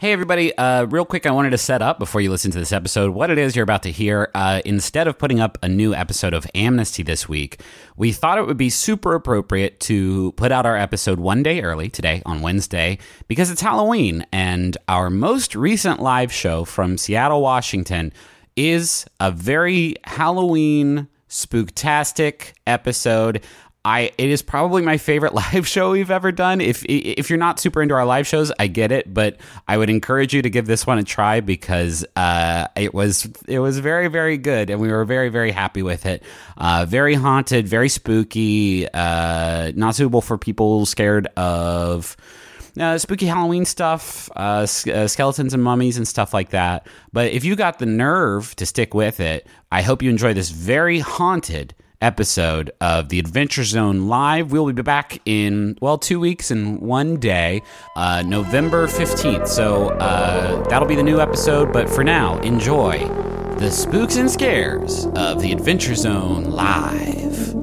Hey, everybody. Real quick, I wanted to set up, before you listen to this episode, what it is you're about to hear. Instead of putting up a new episode of Amnesty this week, we thought it would be super appropriate to put out our episode one day early, today, on Wednesday, because it's Halloween, and our most recent live show from Seattle, Washington, is a very Halloween, spooktastic episode. It is probably my favorite live show we've ever done. If you're not super into our live shows, I get it, but I would encourage you to give this one a try because it was very, very good, and we were very, very happy with it. Very haunted, very spooky, not suitable for people scared of spooky Halloween stuff, skeletons and mummies and stuff like that. But if you got the nerve to stick with it, I hope you enjoy this very haunted episode of the Adventure Zone Live. We'll be back in, 2 weeks and 1 day, November 15th. So that'll be the new episode. But for now, enjoy the spooks and scares of the Adventure Zone Live.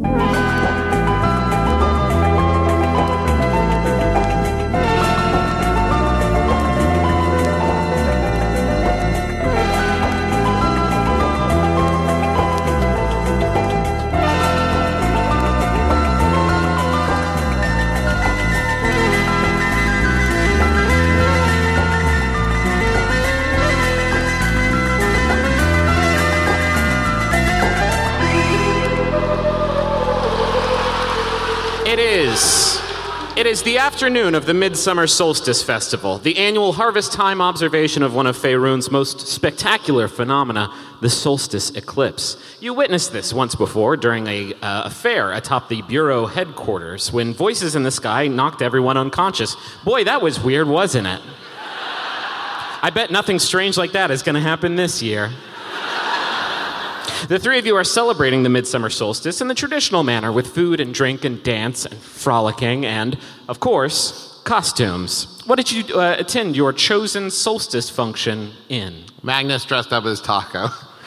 It is the afternoon of the Midsummer Solstice Festival, the annual harvest time observation of one of Faerun's most spectacular phenomena, the solstice eclipse. You witnessed this once before during a fair atop the Bureau headquarters when voices in the sky knocked everyone unconscious. Boy, that was weird, wasn't it? I bet nothing strange like that is going to happen this year. The three of you are celebrating the midsummer solstice in the traditional manner with food and drink and dance and frolicking and, of course, costumes. What did you attend your chosen solstice function in? Magnus dressed up as Taco.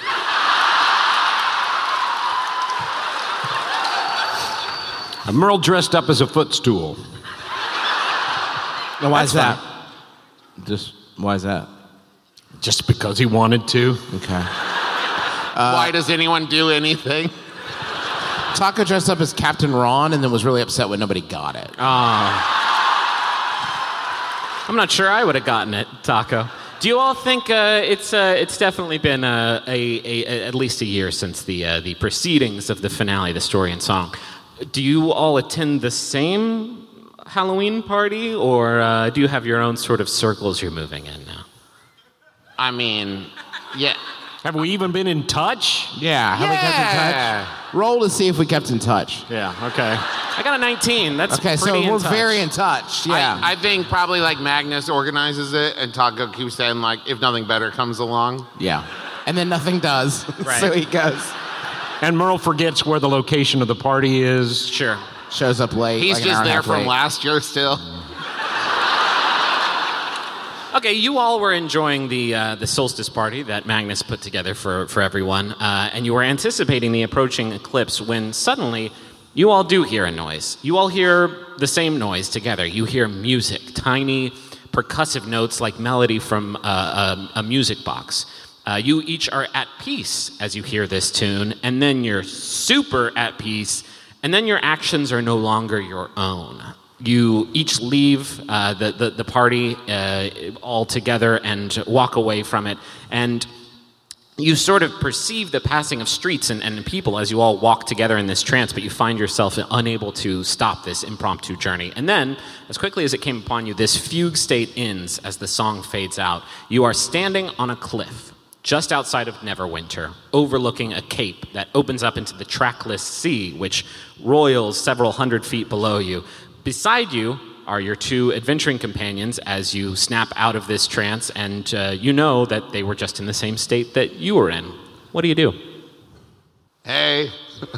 Merle dressed up as a footstool. Now, why is that? Why is that? Just because he wanted to. Okay. Why does anyone do anything? Taco dressed up as Captain Ron and then was really upset when nobody got it. I'm not sure I would have gotten it, Taco. Do you all think it's definitely been at least a year since the proceedings of the finale, the story and song? Do you all attend the same Halloween party, or do you have your own sort of circles you're moving in now? I mean, yeah. Have we even been in touch? Yeah, have we kept in touch? Roll to see if we kept in touch. Yeah, okay. I got a 19. That's okay, so pretty we're in touch. very in touch. Yeah. I think probably like Magnus organizes it and Taco keeps saying like, if nothing better comes along. Yeah. And then nothing does. Right. So he goes. And Merle forgets where the location of the party is. Sure. Shows up late. He's like an hour just and a there half from late. last year still. Okay, you all were enjoying the solstice party that Magnus put together for everyone, and you were anticipating the approaching eclipse when suddenly you all do hear a noise. You all hear the same noise together. You hear music, tiny percussive notes like melody from a music box. You each are at peace as you hear this tune, and then you're super at peace, and then your actions are no longer your own. You each leave the party all together and walk away from it, and you sort of perceive the passing of streets and people as you all walk together in this trance, but you find yourself unable to stop this impromptu journey. And then, as quickly as it came upon you, this fugue state ends as the song fades out. You are standing on a cliff just outside of Neverwinter, overlooking a cape that opens up into the trackless sea, which roils several hundred feet below you. Beside you are your two adventuring companions as you snap out of this trance, and you know that they were just in the same state that you were in. What do you do? Hey.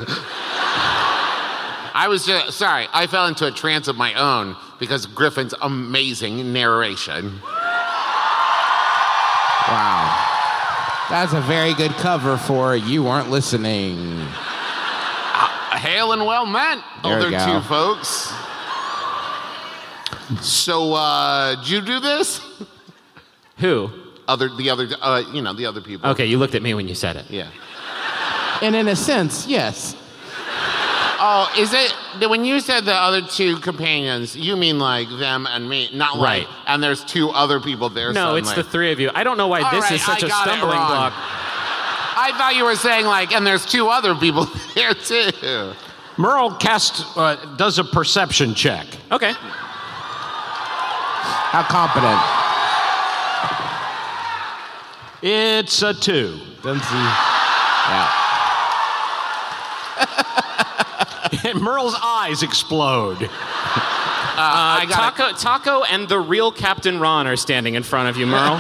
I fell into a trance of my own because of Griffin's amazing narration. Wow. That's a very good cover for You Weren't Listening. Hail and well met, There we other go. two folks. So, did you do this? Who? The other people. Okay, you looked at me when you said it. Yeah. And in a sense, yes. Oh, is it when you said the other two companions? You mean like them and me, not Right. like. And there's two other people there. No, it's the three of you. I don't know why All this right, is such I a got it stumbling wrong. block. I thought you were saying like, and there's two other people there too. Merle does a perception check. Okay. How competent. It's a 2. Doesn't see. Yeah. And Merle's eyes explode. Taco and the real Captain Ron are standing in front of you, Merle.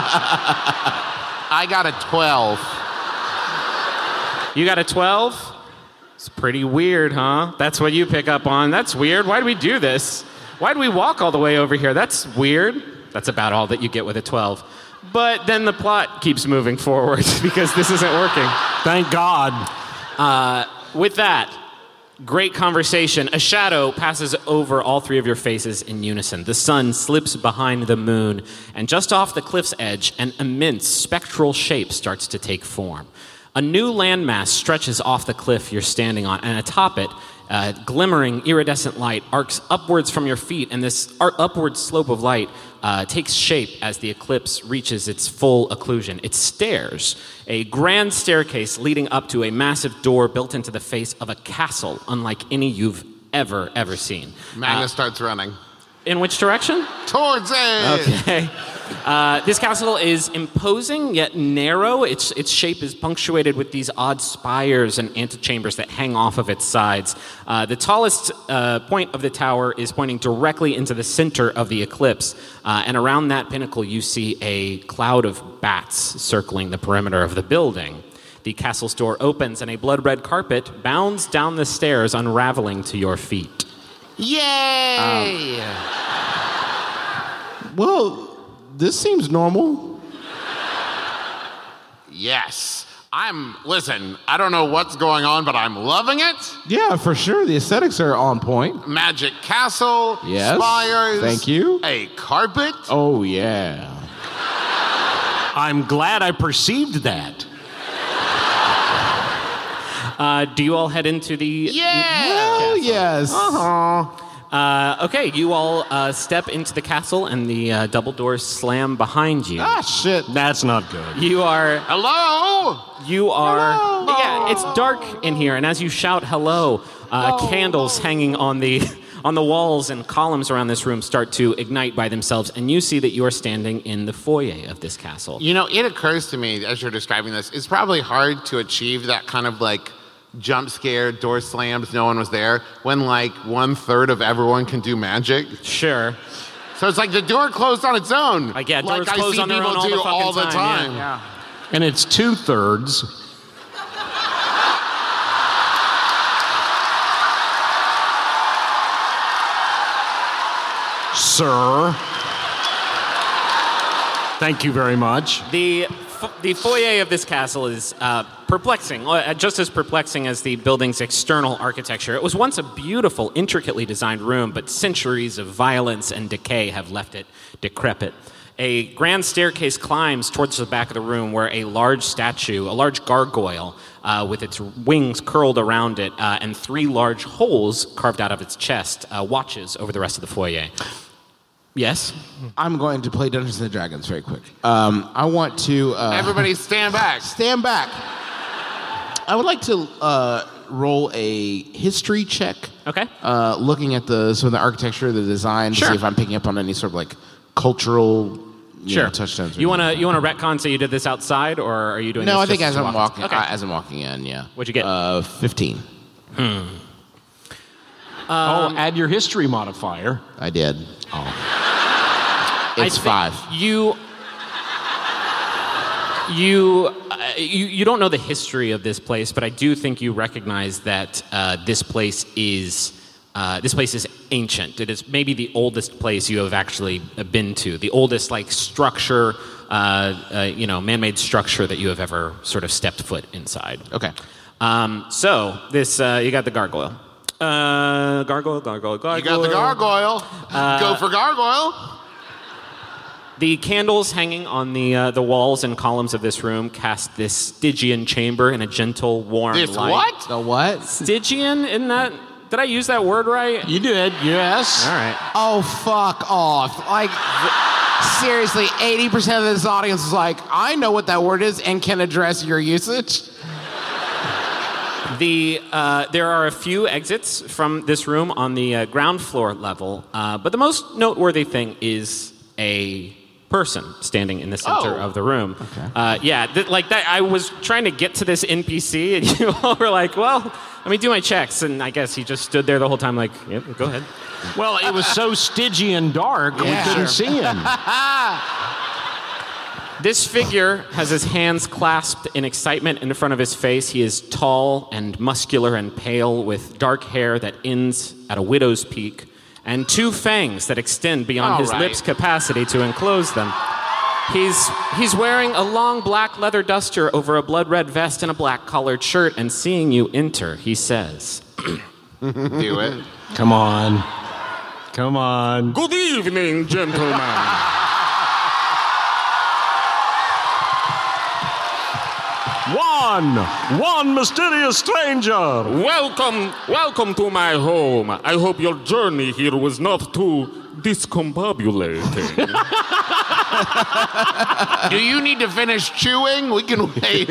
I got a 12. You got a 12? It's pretty weird, huh? That's what you pick up on. That's weird. Why do we do this? Why do we walk all the way over here? That's weird. That's about all that you get with a 12. But then the plot keeps moving forward because this isn't working. Thank God. With that, great conversation. A shadow passes over all three of your faces in unison. The sun slips behind the moon, and just off the cliff's edge, an immense spectral shape starts to take form. A new landmass stretches off the cliff you're standing on, and atop it, glimmering iridescent light arcs upwards from your feet, and this upward slope of light takes shape as the eclipse reaches its full occlusion. It's stairs, a grand staircase leading up to a massive door built into the face of a castle unlike any you've ever seen. Magnus starts running. In which direction? Towards it! Okay. This castle is imposing yet narrow. Its shape is punctuated with these odd spires and antechambers that hang off of its sides. The tallest point of the tower is pointing directly into the center of the eclipse, and around that pinnacle you see a cloud of bats circling the perimeter of the building. The castle's door opens and a blood-red carpet bounds down the stairs, unraveling to your feet. Yay! Well, this seems normal. Yes. Listen, I don't know what's going on, but I'm loving it. Yeah, for sure. The aesthetics are on point. Magic castle, Yes. spires. Thank you. A carpet. Oh, yeah. I'm glad I perceived that. Do you all head into the... Yeah! Oh, yes. Okay, you all step into the castle, and the double doors slam behind you. Ah, shit. That's not good. You are... Hello? Hello. Yeah, it's dark in here, and as you shout hello, candles hanging on the walls and columns around this room start to ignite by themselves, and you see that you are standing in the foyer of this castle. You know, it occurs to me as you're describing this, it's probably hard to achieve that kind of like jump scare, door slams, no one was there, when like 1/3 of everyone can do magic. Sure. So it's like the door closed on its own. Like, yeah, doors I close see on their people own do all the time. Yeah. And it's 2/3. Sir. Thank you very much. The foyer of this castle is perplexing, just as perplexing as the building's external architecture. It was once a beautiful, intricately designed room, but centuries of violence and decay have left it decrepit. A grand staircase climbs towards the back of the room where a large statue, a large gargoyle, with its wings curled around it and 3 large holes carved out of its chest, watches over the rest of the foyer. Yes? I'm going to play Dungeons & Dragons very quick. I want to... Everybody stand back. Stand back. I would like to roll a history check. Okay. Looking at some of the architecture, the design, Sure. to see if I'm picking up on any sort of like cultural Sure. touchdowns. You want to retcon say you did this outside, or are you doing No, this I think just as I'm walk- walking, Okay. as I'm walking in, yeah. What'd you get? 15. Add your history modifier. I did. It's I 5. think you don't know the history of this place, but I do think you recognize that this place is ancient. It is maybe the oldest place you have actually been to, the oldest like structure, man-made structure that you have ever sort of stepped foot inside. Okay. So this you got the gargoyle. Gargoyle. You got the gargoyle. Go for gargoyle. The candles hanging on the walls and columns of this room cast this Stygian chamber in a gentle, warm This light. what? The what? Stygian? Isn't that... Did I use that word right? You did, yes. All right. Oh, fuck off. Like, seriously, 80% of this audience is like, I know what that word is and can address your usage. There are a few exits from this room on the ground floor level, but the most noteworthy thing is a person standing in the center of the room. Okay. Like that. I was trying to get to this NPC, and you all were like, "Well, let me do my checks." And I guess he just stood there the whole time, like, "Yep, go ahead." Well, it was so Stygian dark, we couldn't see him. This figure has his hands clasped in excitement in front of his face. He is tall and muscular and pale, with dark hair that ends at a widow's peak, and 2 fangs that extend beyond his lips' capacity to enclose them. He's wearing a long black leather duster over a blood-red vest and a black-collared shirt, and seeing you enter, he says... Do it. Come on. Come on. Good evening, gentlemen. One mysterious stranger. Welcome to my home. I hope your journey here was not too discombobulating. Do you need to finish chewing? We can wait.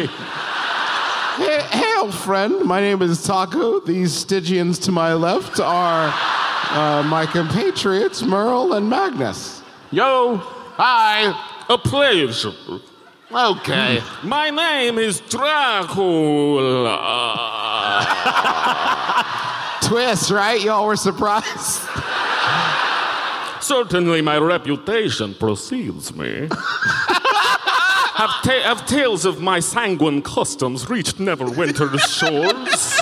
Hail, friend. My name is Taco. These Stygians to my left are my compatriots, Merle and Magnus. Yo. Hi. A pleasure. Okay. My name is Dracula. Twist, right? Y'all were surprised? Certainly my reputation precedes me. Have tales of my sanguine customs reached Neverwinter's shores?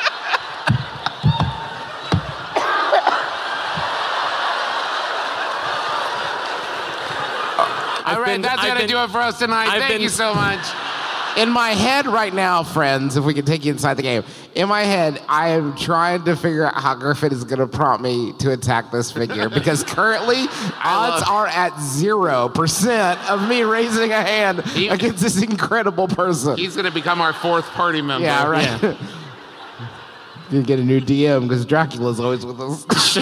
All right, that's going to do it for us tonight. Thank you so much. In my head right now, friends, if we can take you inside the game, in my head, I am trying to figure out how Griffin is going to prompt me to attack this figure, because currently, odds are at 0% of me raising a hand against this incredible person. He's going to become our 4th party member. Yeah, right. Yeah. You get a new DM, because Dracula's always with us.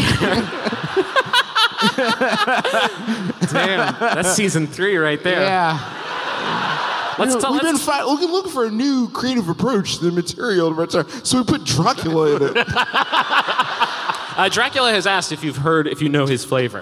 Damn, that's season 3 right there. Yeah. We've been looking for a new creative approach to the material, so we put Dracula in it. Dracula has asked if you know his flavor.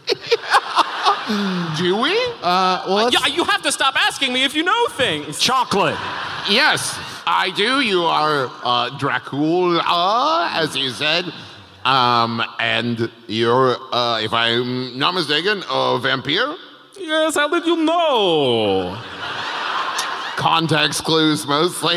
Do we? You have to stop asking me if you know things. Chocolate. Yes, I do. You are Dracula, as you said. And you're, if I'm not mistaken, a vampire? Yes, how did you know? Context clues, mostly.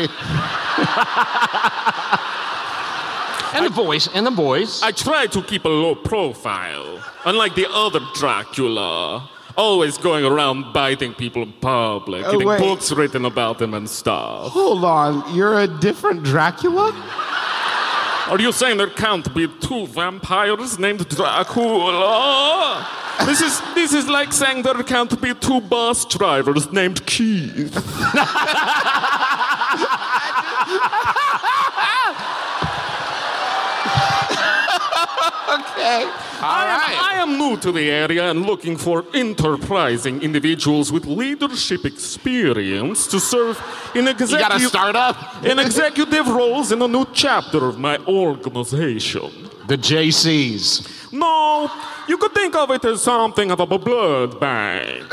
And the voice. I try to keep a low profile, unlike the other Dracula. Always going around biting people in public, getting books written about them and stuff. Hold on, you're a different Dracula? Are you saying there can't be 2 vampires named Dracula? This is like saying there can't be 2 bus drivers named Keith. Okay. I am new to the area and looking for enterprising individuals with leadership experience to serve in You got a startup? in executive roles in a new chapter of my organization. The JCs. No, you could think of it as something of a blood bank.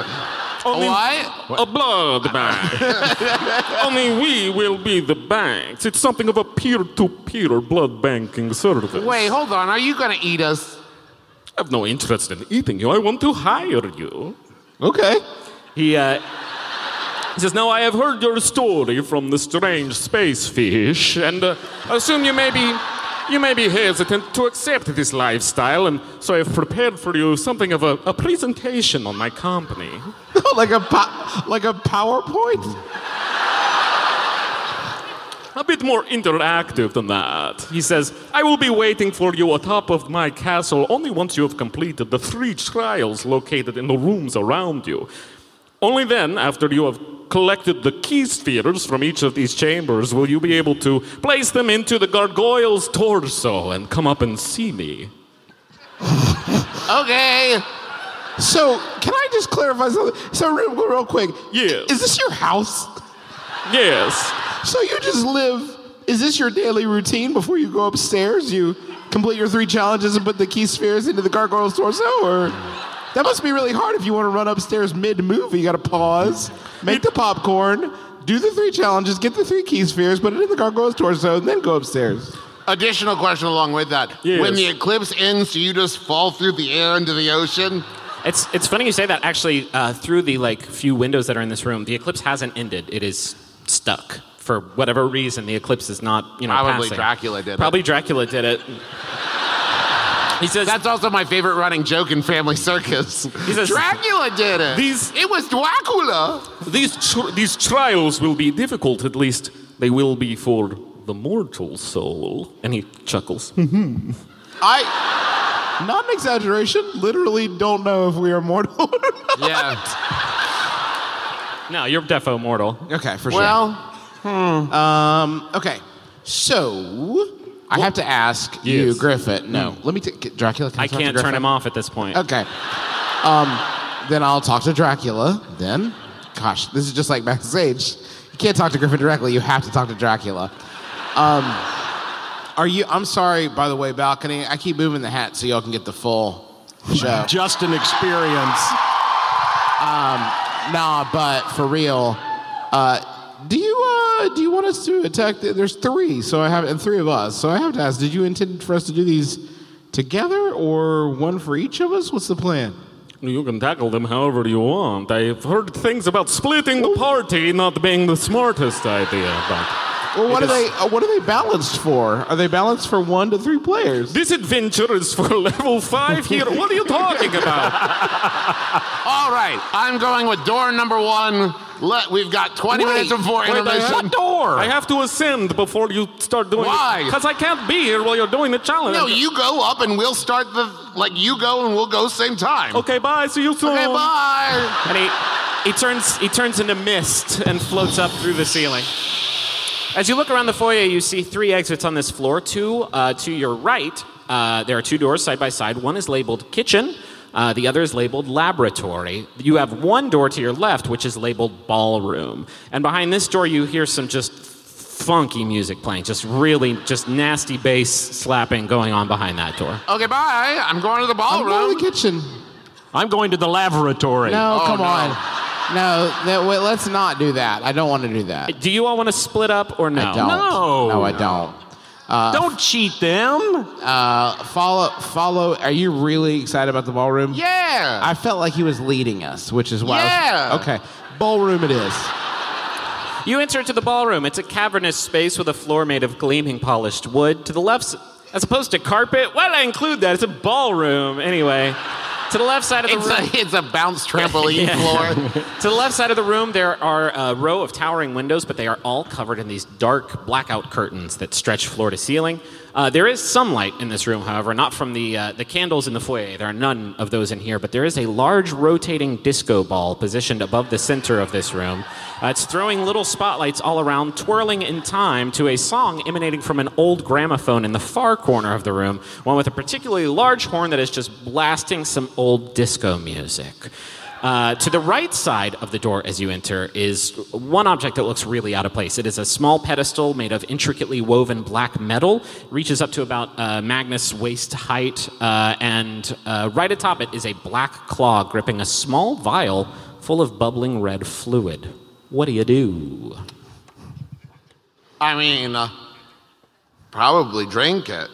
What? A blood bank. Only we will be the banks. It's something of a peer-to-peer blood banking service. Wait, hold on. Are you going to eat us? I have no interest in eating you. I want to hire you. Okay. He says, "Now I have heard your story from the strange space fish, and assume you may be hesitant to accept this lifestyle, and so I have prepared for you something of a presentation on my company." like a PowerPoint? a bit more interactive than that. He says, I will be waiting for you atop of my castle only once you have completed the 3 trials located in the rooms around you. Only then, after you have collected the key spheres from each of these chambers, will you be able to place them into the gargoyle's torso and come up and see me. Okay. So, can I just clarify something? So, real quick. Yes. Is this your house? Yes. So you just live, is this your daily routine before you go upstairs? You complete your 3 challenges and put the key spheres into the gargoyle's torso? Or that must be really hard if you want to run upstairs mid-movie. You got to pause, make the popcorn, do the 3 challenges, get the 3 key spheres, put it in the gargoyle's torso, and then go upstairs. Additional question along with that. Yes. When the eclipse ends, do you just fall through the air into the ocean? It's funny you say that. Actually, through the few windows that are in this room, the eclipse hasn't ended. It is stuck. For whatever reason, the eclipse is not, Probably passing. Dracula did it. Probably Dracula did it. He says That's also my favorite running joke in Family Circus. He says, Dracula did it. It was Dracula. these trials will be difficult. At least they will be for the mortal soul. And he chuckles. I, not an exaggeration, literally don't know if we are mortal or not. Yeah. No, you're defo mortal. Okay, for sure. Well, Okay, so I have to ask you, Yes. Griffith. No, let me take Dracula. Can I talk to can't Griffith? turn him off at this point. Okay. Then I'll talk to Dracula. Then, gosh, this is just like backstage. You can't talk to Griffith directly. You have to talk to Dracula. I'm sorry, by the way, balcony. I keep moving the hat so y'all can get the full show. Just an experience. Nah, but for real, do you want us to attack? There's 3, and 3 of us. So I have to ask: did you intend for us to do these together, or one for each of us? What's the plan? You can tackle them however you want. I've heard things about splitting the party not being the smartest idea, but Well, what are they balanced for? Are they balanced for 1 to 3 players? this adventure is for level 5 here. What are you talking about? all right. I'm going with door number 1. We've got 20 minutes before intermission. What door? I have to ascend before you start doing Why? it. Because I can't be here while you're doing the challenge. No, you go up and we'll start you go and we'll go same time. Okay, bye. See you soon. Okay, bye. And he turns into mist and floats up through the ceiling. As you look around the foyer, you see 3 exits on this floor. 2 to your right, there are 2 doors side by side. One is labeled kitchen. The other is labeled laboratory. You have 1 door to your left, which is labeled ballroom. And behind this door, you hear some just funky music playing. Just nasty bass slapping going on behind that door. Okay, bye. I'm going to the I'm ballroom. going to the kitchen. I'm going to the laboratory. No, come no. on. No, wait, let's not do that. I don't want to do that. Do you all want to split up or no? I don't. No. No, I don't. Don't cheat them. Follow. Are you really excited about the ballroom? Yeah. I felt like he was leading us, which is why. Yeah. Okay. Ballroom it is. You enter into the ballroom. It's a cavernous space with a floor made of gleaming polished wood. To the left, as opposed to carpet, why did I include that? It's a ballroom. Anyway, to the left side of the room. It's a bounce trampoline floor. To the left side of the room, there are a row of towering windows, but they are all covered in these dark blackout curtains that stretch floor to ceiling. There is some light in this room, however, not from the candles in the foyer. There are none of those in here, but there is a large rotating disco ball positioned above the center of this room. It's throwing little spotlights all around, twirling in time to a song emanating from an old gramophone in the far corner of the room, one with a particularly large horn that is just blasting some old disco music. To the right side of the door as you enter is one object that looks really out of place. It is a small pedestal made of intricately woven black metal. It reaches up to about Magnus' waist height, and right atop it is a black claw gripping a small vial full of bubbling red fluid. What do you do? I mean, probably drink it.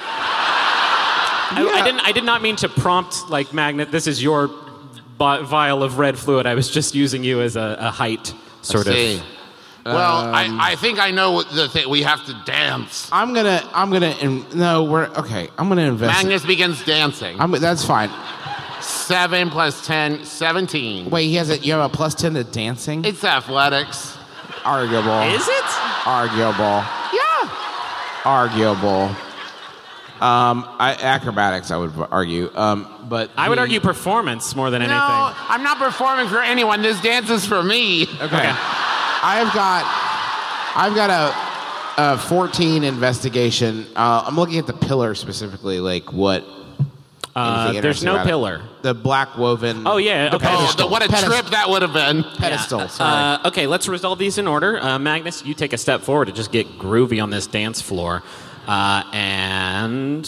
I did not mean to prompt like Magnus. This is your vial of red fluid. I was just using you as a height sort of. Well, I think I know what the thing. We have to dance. I'm gonna invest. Magnus begins dancing. That's fine. 7 plus 10, 17. Wait, you have a plus 10 to dancing? It's athletics. Arguable. Is it? Arguable. Yeah. Arguable. Acrobatics, I would argue. But I would argue performance more than anything. No, I'm not performing for anyone. This dance is for me. Okay. I've got a 14 investigation. I'm looking at the pillar specifically, like what. There's no pillar. The black woven. Oh, yeah. Okay. Oh, what a trip that would have been. Pedestal. Sorry. Okay, let's resolve these in order. Magnus, you take a step forward to just get groovy on this dance floor. And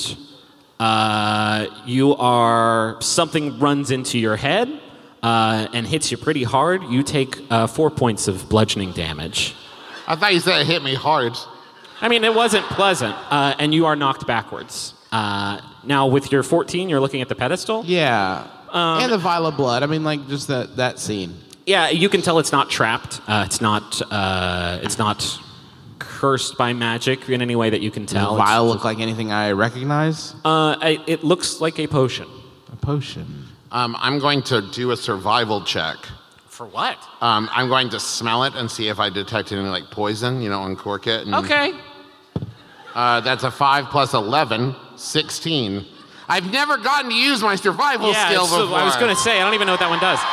you are... Something runs into your head and hits you pretty hard. You take 4 points of bludgeoning damage. I thought you said it hit me hard. I mean, it wasn't pleasant, and you are knocked backwards. Now, with your 14, you're looking at the pedestal? Yeah. And the vial of blood. I mean, like, just that scene. Yeah, you can tell it's not trapped. It's not cursed by magic in any way that you can tell. Does the vial look like anything I recognize? It looks like a potion. A potion. I'm going to do a survival check. For what? I'm going to smell it and see if I detect any, like, poison, uncork it. And, Okay. That's a 5 plus 11, 16. I've never gotten to use my survival skill so before. I was going to say, I don't even know what that one does.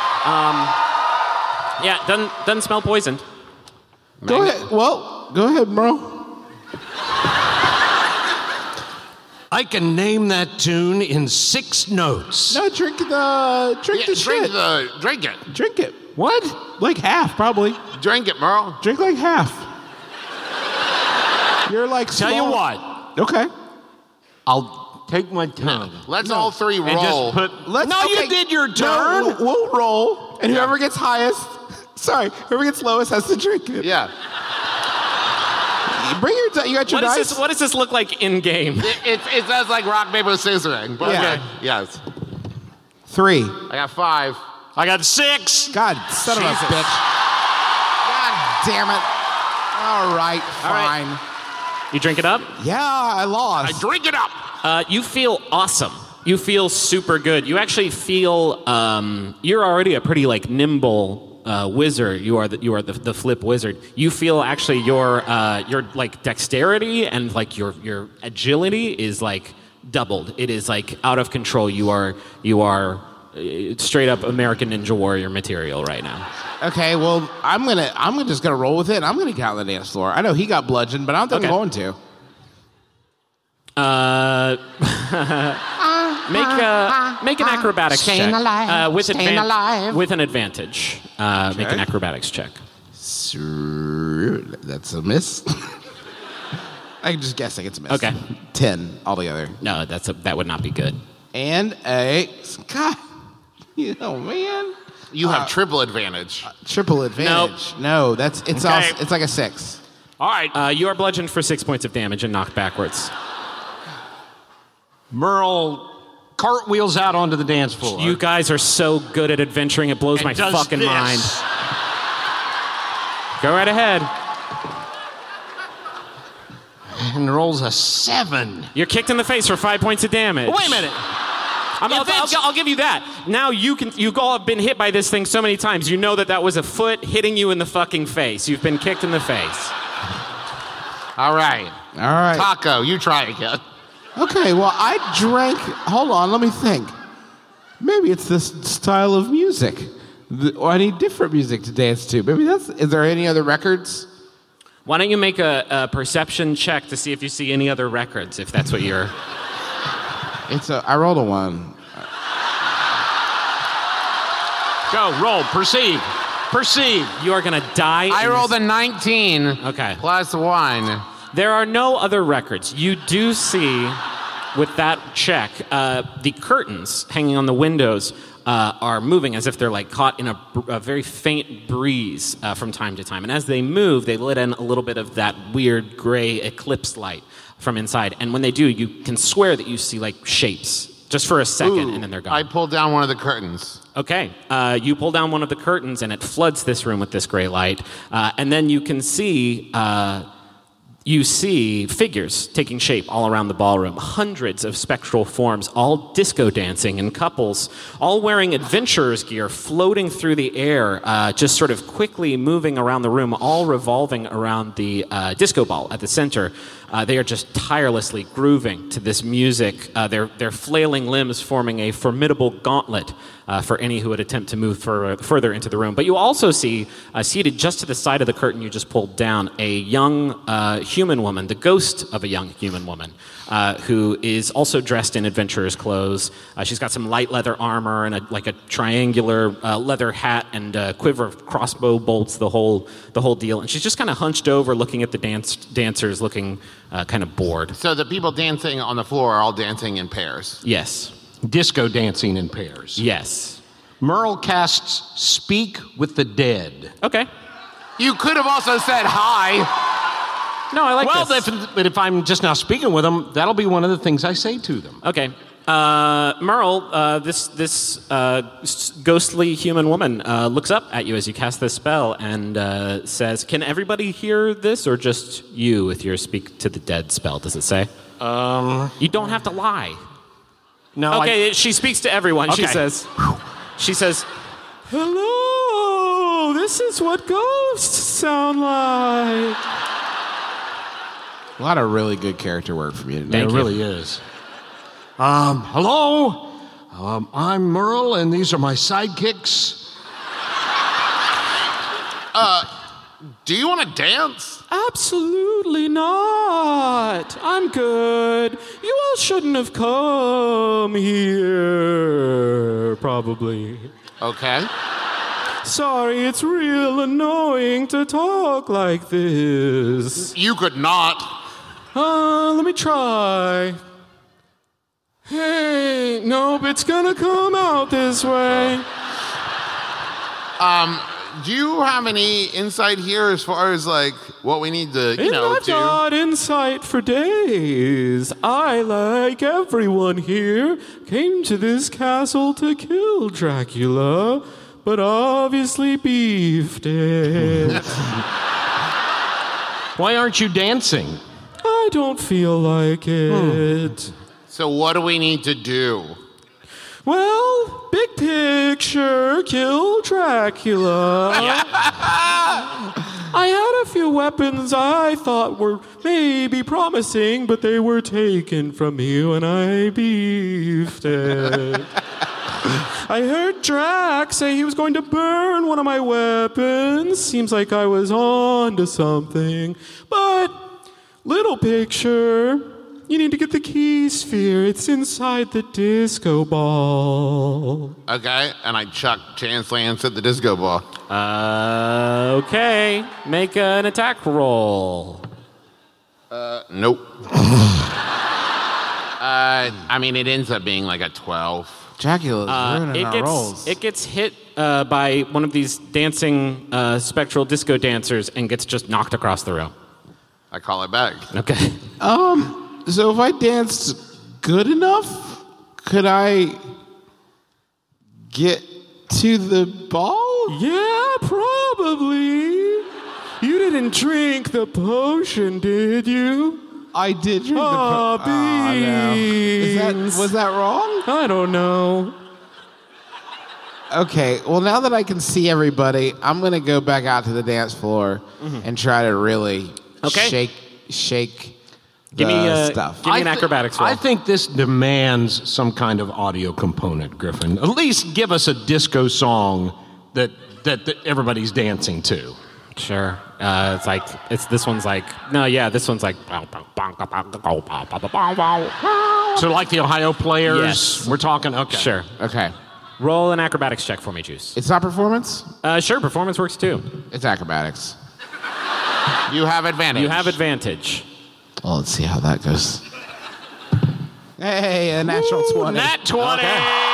Doesn't smell poisoned. Go ahead. Well, go ahead, bro. I can name that tune in 6 notes. No, drink the shit. Drink it. Drink it. What? Like half, probably. Drink it, Merle. Drink like half. You're like Tell you small. what, Okay. I'll take my tongue. Let's all three roll. And just put. You did your turn. No, we'll roll, and whoever gets highest, whoever gets lowest has to drink it. Yeah. Bring your. You got your dice. What does this look like in game? It says like rock, paper, scissoring. But Yeah. okay. Yes. 3. I got 5. I got 6. God, son of a bitch. God damn it. All right, fine. You drink it up? Yeah, I lost. Drink it up. You feel awesome. You feel super good. You actually feel you're already a pretty like nimble wizard. You are the flip wizard. You feel actually your like dexterity and like your agility is like doubled. It is like out of control. You are straight up American Ninja Warrior material right now. Okay, well, I'm just gonna roll with it. I'm gonna get out on the dance floor. I know he got bludgeoned, but I don't think I'm going to. Make an acrobatics Staying check. alive, With staying alive. With an advantage. Make an acrobatics check. That's a miss. I'm just guessing it's a miss. Okay. 10 altogether. No, that would not be good. And a God, man. You have triple advantage. Triple advantage. No, it's like a 6. All right. You are bludgeoned for 6 points of damage and knocked backwards. Merle cartwheels out onto the dance floor. You guys are so good at adventuring, it blows my does fucking this. mind. Go right ahead. And rolls a 7. You're kicked in the face for 5 points of damage. Wait a minute. I'll give you that. Now you all have been hit by this thing so many times. You know that was a foot hitting you in the fucking face. You've been kicked in the face. All right. Taco, you try again. Okay, well, I drank. Hold on, let me think. Maybe it's this style of music. Or I need different music to dance to. Maybe is there any other records? Why don't you make a perception check to see if you see any other records, if that's what you're... I rolled a 1. Go, roll, proceed. You are going to die. I rolled a 19. Okay. Plus 1. There are no other records. You do see, with that check, the curtains hanging on the windows are moving as if they're like caught in a very faint breeze from time to time. And as they move, they let in a little bit of that weird gray eclipse light from inside. And when they do, you can swear that you see like shapes just for a second, and then they're gone. I pulled down one of the curtains. Okay, you pull down one of the curtains, and it floods this room with this gray light. And then you can see you see figures taking shape all around the ballroom, hundreds of spectral forms, all disco dancing in couples, all wearing adventurers' gear, floating through the air, just sort of quickly moving around the room, all revolving around the disco ball at the center. They are just tirelessly grooving to this music, their flailing limbs forming a formidable gauntlet for any who would attempt to move further into the room. But you also see, seated just to the side of the curtain you just pulled down, a young human woman, the ghost of a young human woman, who is also dressed in adventurer's clothes. She's got some light leather armor and a triangular leather hat and a quiver of crossbow bolts, the whole deal. And she's just kind of hunched over, looking at the dancers, looking kind of bored. So the people dancing on the floor are all dancing in pairs. Yes. Disco dancing in pairs. Yes. Merle casts Speak with the Dead. Okay. You could have also said hi. No, I like this. But if I'm just now speaking with them, that'll be one of the things I say to them. Okay. Merle, this ghostly human woman looks up at you as you cast this spell and says, "Can everybody hear this, or just you with your Speak to the Dead spell?" Does it say? You don't have to lie. No. Okay, she speaks to everyone. Okay. She says, "Hello, this is what ghosts sound like." A lot of really good character work from you tonight. Thank It you. really is. Hello, I'm Merle, and these are my sidekicks. Do you want to dance? Absolutely not. I'm good. You all shouldn't have come here, probably. Okay. Sorry, it's real annoying to talk like this. You could not. Let me try. Hey, nope, it's gonna come out this way. Do you have any insight here as far as like what we need to, And I've do? got insight for days. I, like everyone here, came to this castle to kill Dracula, but obviously beefed it. Why aren't you dancing? I don't feel like it. So what do we need to do? Well, big picture, kill Dracula. I had a few weapons I thought were maybe promising, but they were taken from me when I beefed it. I heard Drac say he was going to burn one of my weapons. Seems like I was on to something. But, little picture, you need to get the key sphere. It's inside the disco ball. Okay, and I chuck Chance Lance at the disco ball. Okay. Make an attack roll. Nope. I mean, it ends up being like a 12. Dracula's ruining our rolls. It gets hit by one of these dancing spectral disco dancers and gets just knocked across the room. I call it back. Okay. So if I danced good enough, could I get to the ball? Yeah, probably. You didn't drink the potion, did you? I did drink Oh, the no. beans. Was that wrong? I don't know. Okay, well, now that I can see everybody, I'm going to go back out to the dance floor and try to really Okay. shake Give me stuff. Give me an acrobatics roll. I think this demands some kind of audio component, Griffin. At least give us a disco song that everybody's dancing to. Sure. This one's like this one's like. So like the Ohio Players, Yes. we're talking, okay. Sure. Okay. Roll an acrobatics check for me, Juice. It's not performance? Sure, performance works too. It's acrobatics. You have advantage. You have advantage. Well, let's see how that goes. Hey, a natural 20. Nat 20! All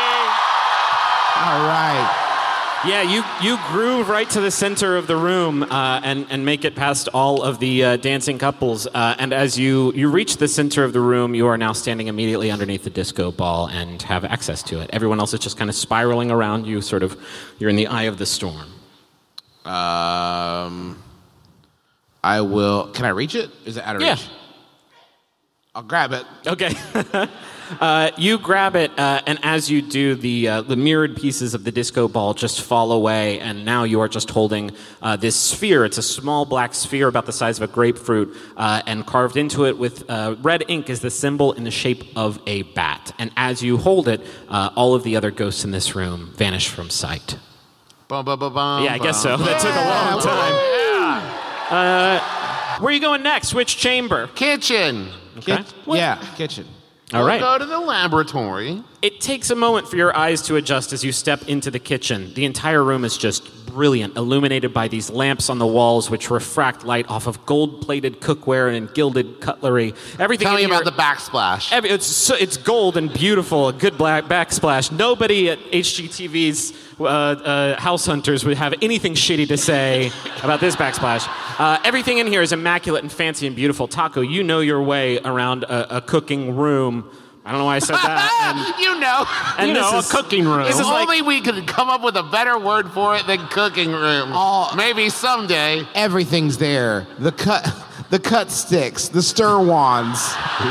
right. Yeah, you groove right to the center of the room and make it past all of the dancing couples. And as you reach the center of the room, you are now standing immediately underneath the disco ball and have access to it. Everyone else is just kind of spiraling around you, you're in the eye of the storm. I will. Can I reach it? Is it out of reach? I'll grab it. Okay. You grab it, and as you do, the mirrored pieces of the disco ball just fall away, and now you are just holding this sphere. It's a small black sphere about the size of a grapefruit, and carved into it with red ink is the symbol in the shape of a bat. And as you hold it, all of the other ghosts in this room vanish from sight. Bum, bum, bum, bum, Yeah, I guess so. That took a long time. Where are you going next? Which chamber? Kitchen. Okay. Kitchen. All right. We'll go to the laboratory. It takes a moment for your eyes to adjust as you step into the kitchen. The entire room is just brilliant, illuminated by these lamps on the walls which refract light off of gold-plated cookware and gilded cutlery. Everything. Tell me in here, about the backsplash. it's gold and beautiful, a good black backsplash. Nobody at HGTV's House Hunters would have anything shitty to say about this backsplash. Everything in here is immaculate and fancy and beautiful. Taco, you know your way around a cooking room. I don't know why I said that. And a cooking room. If only we could come up with a better word for it than cooking room. Maybe someday. Everything's there. The cut sticks, the stir wands,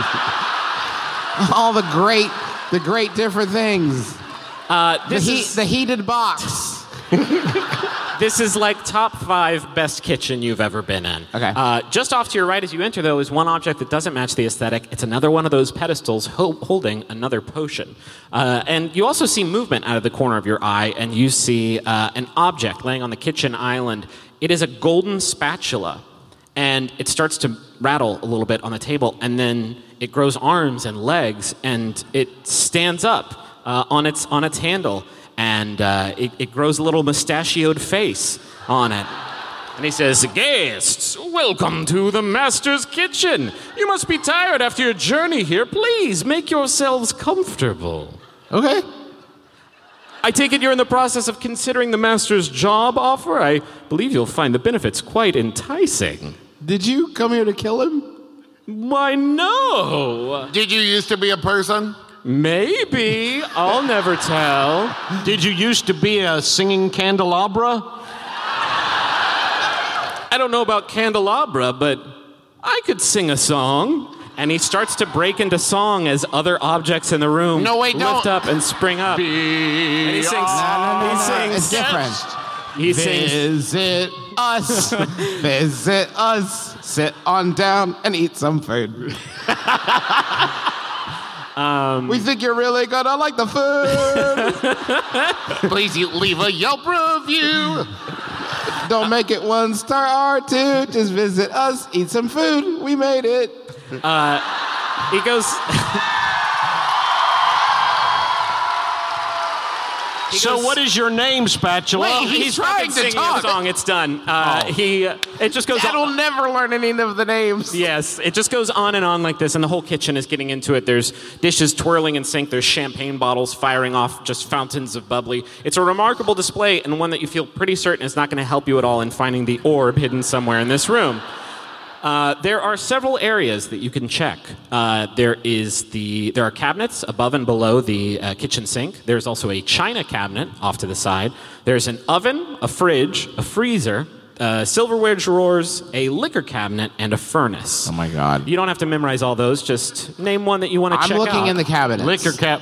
all the great different things. The heated box. This is like top 5 best kitchen you've ever been in. Okay. Just off to your right as you enter, though, is one object that doesn't match the aesthetic. It's another one of those pedestals holding another potion. And you also see movement out of the corner of your eye, and you see an object laying on the kitchen island. It is a golden spatula, and it starts to rattle a little bit on the table, and then it grows arms and legs, and it stands up on its handle. And it grows a little mustachioed face on it. And he says, "Guests, welcome to the Master's Kitchen. You must be tired after your journey here. Please make yourselves comfortable." Okay. I take it you're in the process of considering the Master's job offer? I believe you'll find the benefits quite enticing. Did you come here to kill him? Why, no. Did you used to be a person? Maybe. I'll never tell. Did you used to be a singing candelabra? I don't know about candelabra, but I could sing a song. And he starts to break into song as other objects in the room lift up and spring up. And he sings. No. He sings. It's different. He sings. Visit us. Visit us. Sit on down and eat some food. We think you're really gonna like the food. Please leave a Yelp review. Don't make it 1 star or 2. Just visit us, eat some food. We made it. He goes. So what is your name, Spatula? Wait, he's trying to singing talk. a song. It's done. It just goes. Dad will never learn any of the names. Yes, it just goes on and on like this, and the whole kitchen is getting into it. There's dishes twirling in sync. There's champagne bottles firing off just fountains of bubbly. It's a remarkable display, and one that you feel pretty certain is not going to help you at all in finding the orb hidden somewhere in this room. There are several areas that you can check. There are cabinets above and below the kitchen sink. There's also a china cabinet off to the side. There's an oven, a fridge, a freezer, silverware drawers, a liquor cabinet, and a furnace. Oh my God. You don't have to memorize all those. Just name one that you want to check out. I'm looking in the cabinets. Liquor cap.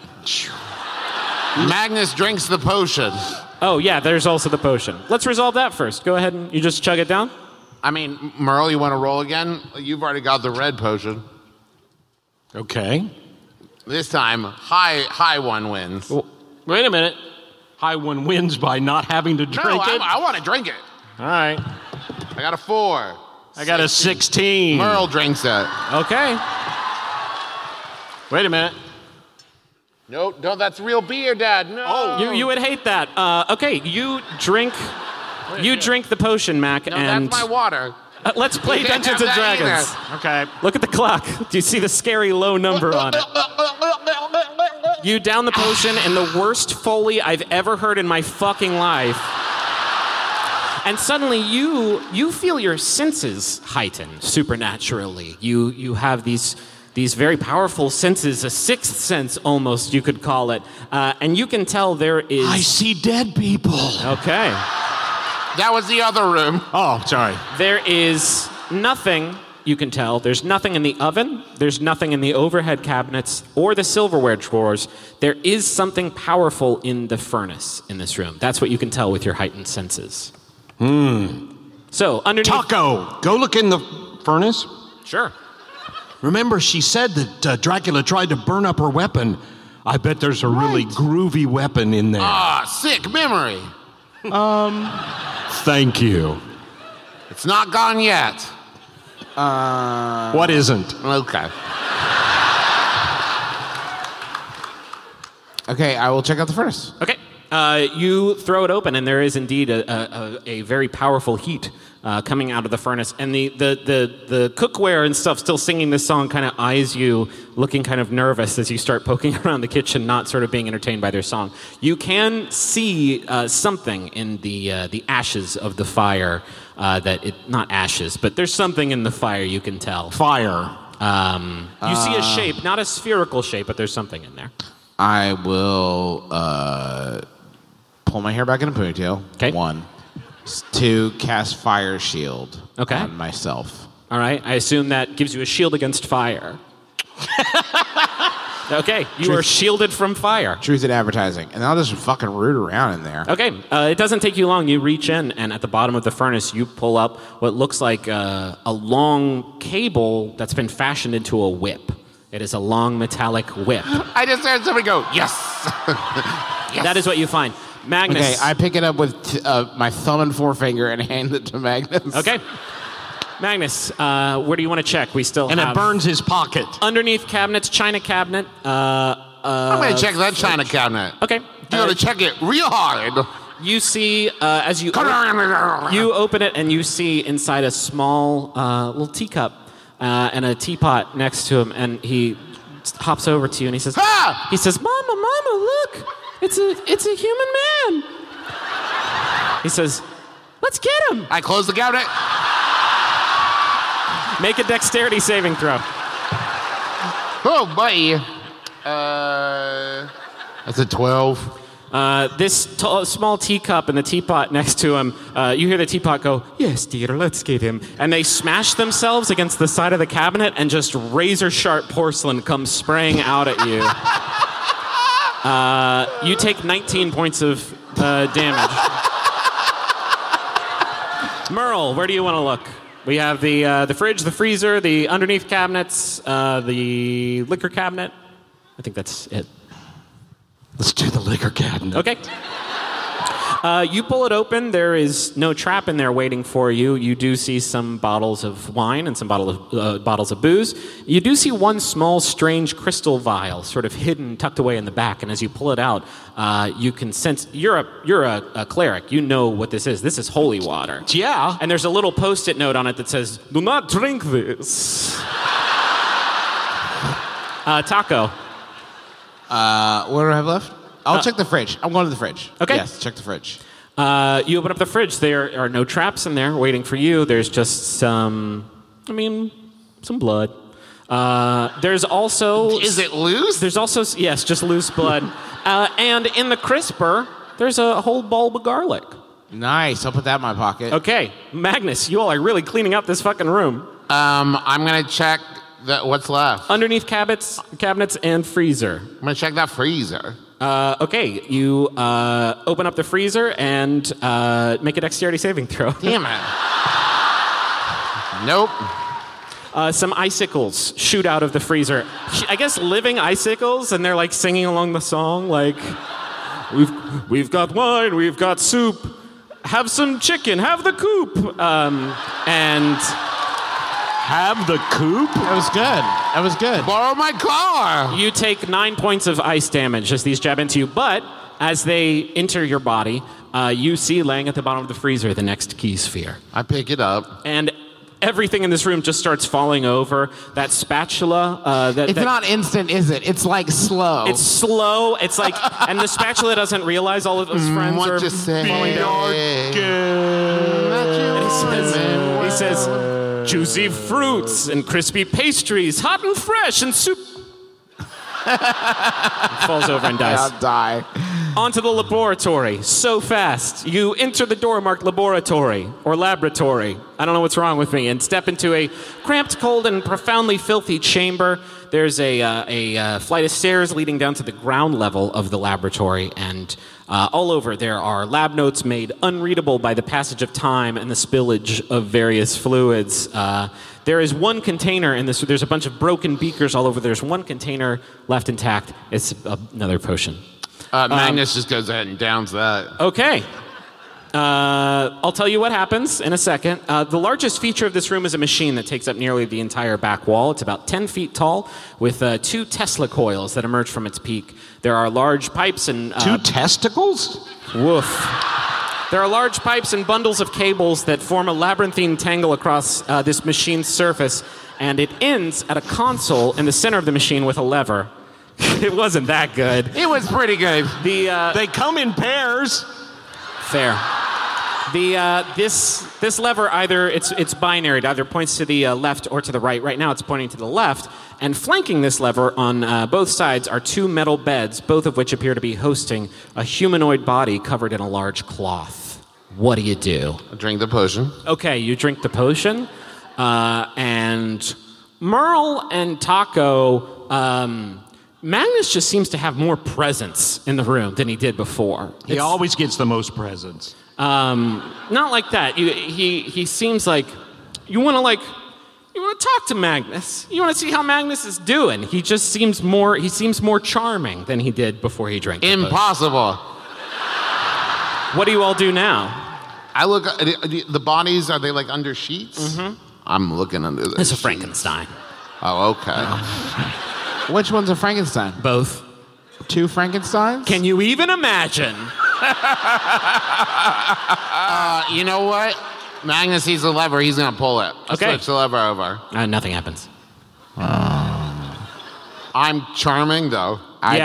Magnus drinks the potion. Oh, yeah, there's also the potion. Let's resolve that first. Go ahead and you just chug it down. I mean, Merle, you want to roll again? You've already got the red potion. Okay. This time, high one wins. Well, wait a minute. High one wins by not having to drink it? I want to drink it. All right. I got a 4. I got a 16. Merle drinks it. Okay. Wait a minute. No, that's real beer, Dad. No. Oh. You would hate that. Okay, you drink the potion, Mac, No, and that's my water. let's play You can't Dungeons and have that Dragons. Okay. Look at the clock. Do you see the scary low number on it? You down the potion in the worst Foley I've ever heard in my fucking life. And suddenly you feel your senses heighten supernaturally. You have these very powerful senses, a sixth sense almost, you could call it. And you can tell there is... I see dead people. Okay. That was the other room. Oh, sorry. There is nothing, you can tell. There's nothing in the oven. There's nothing in the overhead cabinets or the silverware drawers. There is something powerful in the furnace in this room. That's what you can tell with your heightened senses. So, underneath... Taco, go look in the furnace. Sure. Remember, she said that Dracula tried to burn up her weapon. I bet there's a really groovy weapon in there. Sick memory. Thank you. It's not gone yet. What isn't? Okay. Okay, I will check out the furnace. Okay. You throw it open, and there is indeed a very powerful heat coming out of the furnace. And the cookware and stuff still singing this song kind of eyes you, looking kind of nervous as you start poking around the kitchen, not sort of being entertained by their song. You can see something in the ashes of the fire. Not ashes, but there's something in the fire you can tell. Fire. You see a shape, not a spherical shape, but there's something in there. I will pull my hair back in a ponytail. Okay. 1. 2, cast Fire Shield Okay. on myself. All right. I assume that gives you a shield against fire. Okay. You are shielded from fire. Truth in advertising. And I'll just fucking root around in there. Okay. It doesn't take you long. You reach in, and at the bottom of the furnace, you pull up what looks like a long cable that's been fashioned into a whip. It is a long metallic whip. I just heard somebody go, yes. Yes. That is what you find. Magnus. Okay, I pick it up with my thumb and forefinger and hand it to Magnus. Okay. Magnus, where do you want to check? We still And have... it burns his pocket. Underneath cabinets, china cabinet. I'm going to check that china cabinet. Okay. You're going to check it real hard. You see, as you open it, and you see inside a small little teacup and a teapot next to him, and he hops over to you and he says, Ah! He says, Mama, look, it's a human man. He says, let's get him. I close the cabinet. Make a dexterity saving throw. Oh, boy. That's a 12. This small teacup and the teapot next to him, you hear the teapot go, yes, dear, let's get him. And they smash themselves against the side of the cabinet, and just razor-sharp porcelain comes spraying out at you. You take 19 points of damage. Merle, where do you want to look? We have the fridge, the freezer, the underneath cabinets, the liquor cabinet. I think that's it. Let's do the liquor cabinet. Okay. You pull it open. There is no trap in there waiting for you. You do see some bottles of wine and some bottles of booze. You do see one small, strange crystal vial, sort of hidden, tucked away in the back. And as you pull it out, you can sense you're a cleric. You know what this is. This is holy water. Yeah. And there's a little post-it note on it that says, "Do not drink this." Taco. What do I have left? I'll check the fridge. I'm going to the fridge. Okay. Yes, check the fridge. You open up the fridge. There are no traps in there waiting for you. There's just some blood. There's also... Is it loose? There's also, yes, just loose blood. And in the crisper, there's a whole bulb of garlic. Nice. I'll put that in my pocket. Okay. Magnus, you all are really cleaning up this fucking room. I'm going to check what's left. Underneath cabinets and freezer. I'm going to check that freezer. Okay, you open up the freezer and make a dexterity saving throw. Damn it. Nope. Some icicles shoot out of the freezer. I guess living icicles, and they're like singing along the song, like, we've got wine, we've got soup, have some chicken, have the coop, and... Have the coop? That was good. Borrow my car. You take 9 points of ice damage as these jab into you, but as they enter your body, you see laying at the bottom of the freezer the next key sphere. I pick it up. And everything in this room just starts falling over. That spatula... It's not instant, is it? It's like slow. It's slow. It's like... And the spatula doesn't realize all of his friends What are you say? falling down. And he says, juicy fruits and crispy pastries, hot and fresh and soup. Falls over and dies. I'll die. onto the laboratory so fast. You enter the door marked laboratory or laboratory. I don't know what's wrong with me. And step into a cramped, cold, and profoundly filthy chamber. There's a flight of stairs leading down to the ground level of the laboratory, and all over there are lab notes made unreadable by the passage of time and the spillage of various fluids. There is one container in this. There's a bunch of broken beakers all over. There's one container left intact. It's another potion. Magnus just goes ahead and downs that. Okay. I'll tell you what happens in a second. The largest feature of this room is a machine that takes up nearly the entire back wall. It's about 10 feet tall with 2 Tesla coils that emerge from its peak. There are large pipes and... 2 testicles? Woof. There are large pipes and bundles of cables that form a labyrinthine tangle across this machine's surface, and it ends at a console in the center of the machine with a lever. It wasn't that good. It was pretty good. They come in pairs. Fair. This lever either it's binary. It either points to the left or to the right. Right now it's pointing to the left, and flanking this lever on both sides are 2 metal beds, both of which appear to be hosting a humanoid body covered in a large cloth. What do you do? Drink the potion. Okay, you drink the potion, and Merle and Taco. Magnus just seems to have more presence in the room than he did before. He always gets the most presents. Not like that. He seems like you want to talk to Magnus. You want to see how Magnus is doing. He just seems more charming than he did before he drank. Impossible. What do you all do now? I look. The bodies, are they like under sheets? Mm-hmm. I'm looking under this. It's a Frankenstein. Oh, okay. Which one's a Frankenstein? Both. 2 Frankensteins? Can you even imagine? You know what? Magnus sees the lever. He's gonna pull it. Let's Okay. switch the lever over. Nothing happens. I'm charming though.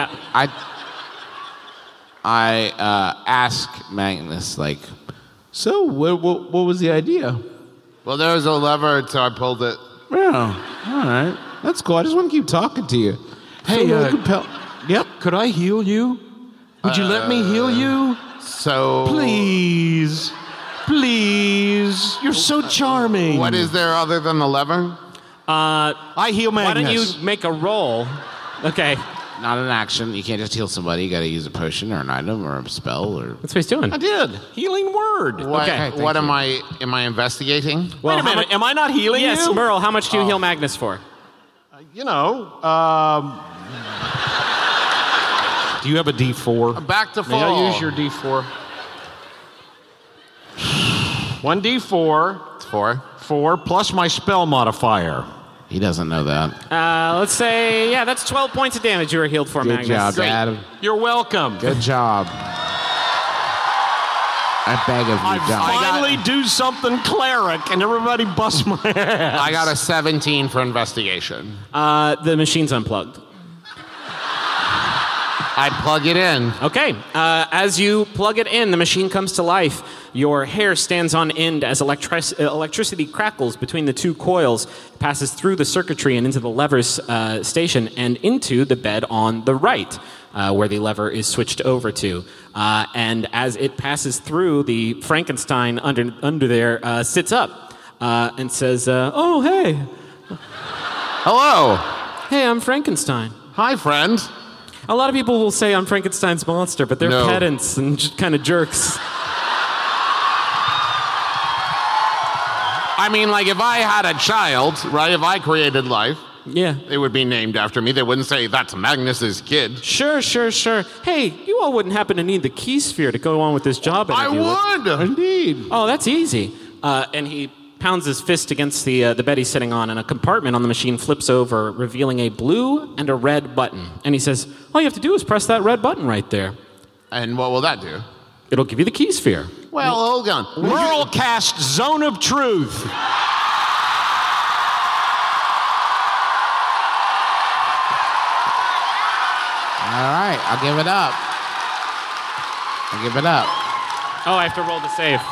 I ask Magnus, like, so what was the idea? Well, there was a lever, so I pulled it. Yeah, all right. That's cool. I just want to keep talking to you. Hey, Yep. Could I heal you? Would you let me heal you? So Please. Please. You're so charming. what is there other than the lever? I heal Magnus. Why don't you make a roll? Okay. Not an action. You can't just heal somebody. You got to use a potion or an item or a spell or. That's what he's doing. I did. Healing word. What, Okay, what am I investigating? Well, Wait a minute. Am I not healing Yes, you? Merle, how much do you heal Magnus for? You know, do you have a D4? Back to full. May I use your D4? 1 D4. It's 4. 4 plus my spell modifier. He doesn't know that. Let's say, that's 12 points of damage you were healed for, Good Magnus. job, Great. Adam. You're welcome. Good job. I beg of you, I John. finally do something cleric, and everybody busts my ass. I got a 17 for investigation. The machine's unplugged. I plug it in. Okay. As you plug it in, the machine comes to life. Your hair stands on end as electricity crackles between the 2 coils, passes through the circuitry and into the lever's station and into the bed on the right, where the lever is switched over to. And as it passes through, the Frankenstein under there sits up and says, "Oh, hey. Hello. Hey, I'm Frankenstein." Hi, friend. A lot of people will say I'm Frankenstein's monster, but they're No. pedants and just kind of jerks. I mean, like, if I had a child, right, if I created life, Yeah. it would be named after me. They wouldn't say, that's Magnus's kid. Sure. Hey, you all wouldn't happen to need the key sphere to go on with this job interview. I would. Indeed. Oh, that's easy. And he pounds his fist against the bed he's sitting on, and a compartment on the machine flips over, revealing a blue and a red button. And he says, all you have to do is press that red button right there. And what will that do? It'll give you the key sphere. Well, hold on. Merle cast Zone of Truth. All right, I'll give it up. Oh, I have to roll the save.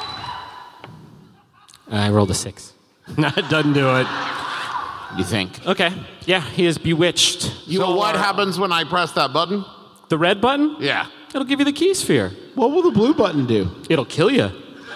I rolled a 6. No, it doesn't do it. You think? Okay. Yeah, he is bewitched. You So all what are- happens when I press that button? The red button? Yeah. It'll give you the key sphere. What will the blue button do? It'll kill you.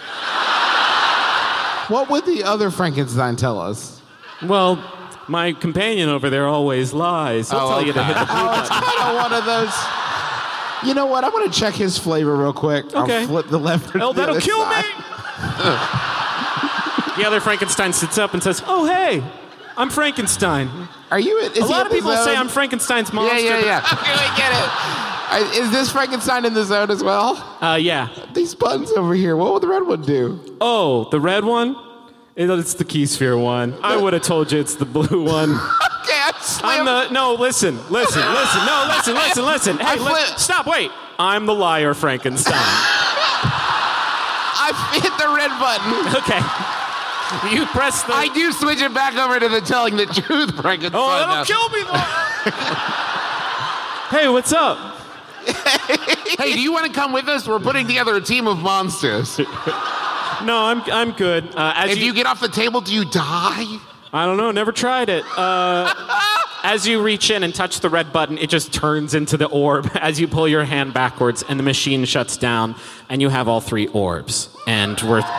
What would the other Frankenstein tell us? Well, my companion over there always lies. He'll tell you to hit the blue Oh, it's button. kind of one of those. You know what? I'm going to check his flavor real quick. Okay. I'll flip the lever. Oh, to the that'll other kill side. me! The other Frankenstein sits up and says, "Oh, hey, I'm Frankenstein." Are you? Is A he lot in of the people say zone? I'm Frankenstein's monster. Yeah. Okay, I get it. Is this Frankenstein in the zone as well? Yeah. These buttons over here. What would the red one do? Oh, the red one? It's the key sphere one. I would have told you it's the blue one. Okay, I slammed. No, listen. No, listen. Hey, stop, wait. I'm the liar, Frankenstein. I hit the red button. Okay. You press the... I do switch it back over to the telling the truth, Frankenstein. Oh, that'll now. kill me, though. Hey, what's up? Hey, do you want to come with us? We're putting together a team of monsters. No, I'm good. If you get off the table, do you die? I don't know, never tried it. As you reach in and touch the red button, it just turns into the orb as you pull your hand backwards and the machine shuts down and you have all 3 orbs. And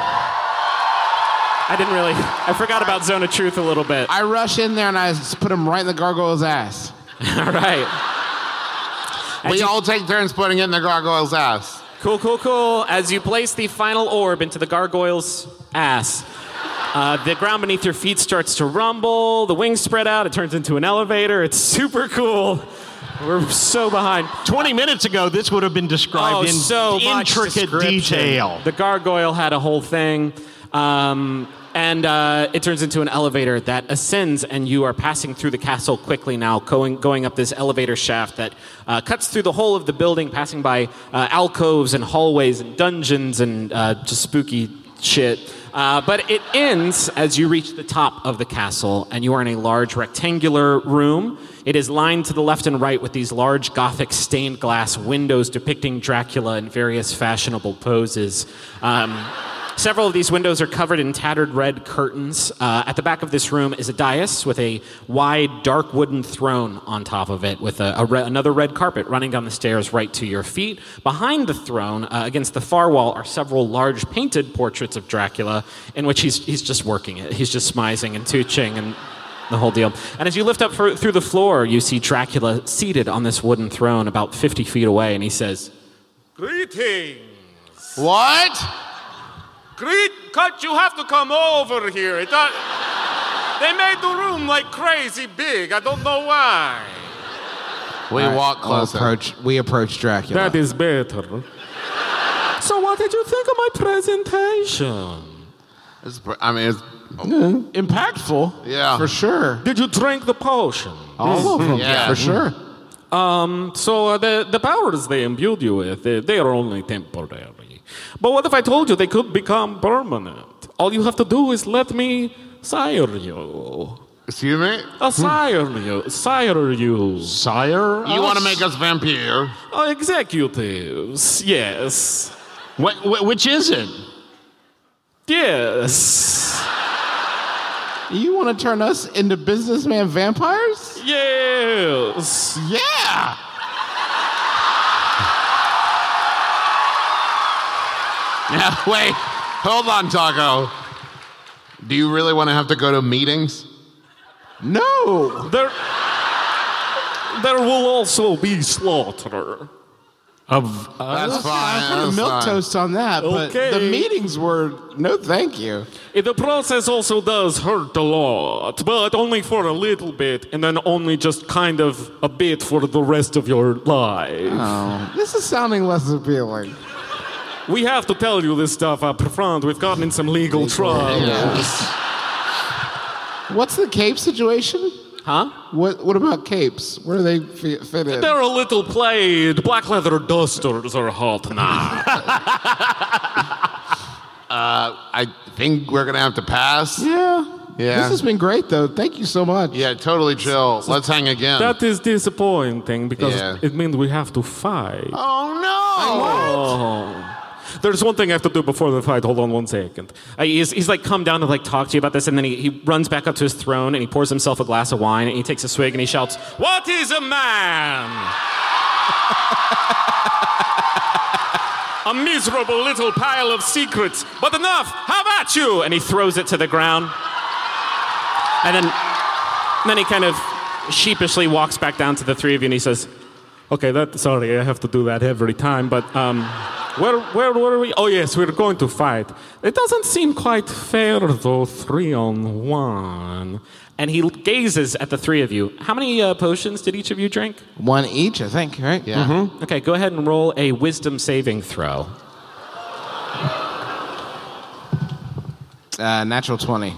I forgot about Zone of Truth a little bit. I rush in there and I put him right in the gargoyle's ass. All right. We all take turns putting it in the gargoyle's ass. Cool. As you place the final orb into the gargoyle's ass, the ground beneath your feet starts to rumble, the wings spread out, it turns into an elevator. It's super cool. We're so behind. 20 minutes ago, this would have been described in so much intricate description. detail. The gargoyle had a whole thing. And it turns into an elevator that ascends, and you are passing through the castle quickly now, going up this elevator shaft that cuts through the whole of the building, passing by alcoves and hallways and dungeons and just spooky shit. But it ends as you reach the top of the castle, and you are in a large rectangular room. It is lined to the left and right with these large Gothic stained glass windows depicting Dracula in various fashionable poses. Several of these windows are covered in tattered red curtains. At the back of this room is a dais with a wide, dark wooden throne on top of it, with another red carpet running down the stairs right to your feet. Behind the throne, against the far wall, are several large painted portraits of Dracula, in which he's just working it. He's just smizing and tooching and the whole deal. And as you lift up through the floor, you see Dracula seated on this wooden throne about 50 feet away, and he says, "Greetings. What? You have to come over here. They made the room like crazy big. I don't know why. We walk closer. We approach Dracula. "That is better. So what did you think of my presentation? It's Impactful. Yeah. For sure. Did you drink the potion? All of them. Yeah. For sure. So the powers they imbued you with, they are only temporary. But what if I told you they could become permanent? All you have to do is let me sire you. Excuse me? Sire you. Sire? You want to make us vampire? Executives, yes. Which is it? Yes. You want to turn us into businessman vampires? Yes. Yeah. Now, wait. Hold on, Taco. Do you really want to have to go to meetings? No. There will also be slaughter. Of That's fine. I put a That's milk fine. toast on that, but Okay. the meetings were no thank you. The process also does hurt a lot, but only for a little bit, and then only just kind of a bit for the rest of your life. Oh, this is sounding less appealing. We have to tell you this stuff up front. We've gotten in some legal trouble. What's the cape situation? Huh? What about capes? Where do they fit in? They're a little played. Black leather dusters are hot now. I think we're going to have to pass. Yeah. Yeah. This has been great, though. Thank you so much. Yeah, totally chill. Let's hang again. That is disappointing because Yeah. it means we have to fight. Oh, no. Oh. There's one thing I have to do before the fight. Hold on 1 second. He's like come down to like talk to you about this, and then he runs back up to his throne and he pours himself a glass of wine and he takes a swig and he shouts, "What is a man?" A miserable little pile of secrets. But enough! How about you? And he throws it to the ground. And then he kind of sheepishly walks back down to the three of you and he says, okay, sorry, I have to do that every time, but where were we? Oh, yes, we're going to fight. It doesn't seem quite fair, though, 3-on-1. And he gazes at the three of you. How many potions did each of you drink? One each, I think, right? Yeah. Mm-hmm. Okay, go ahead and roll a wisdom saving throw. Natural 20.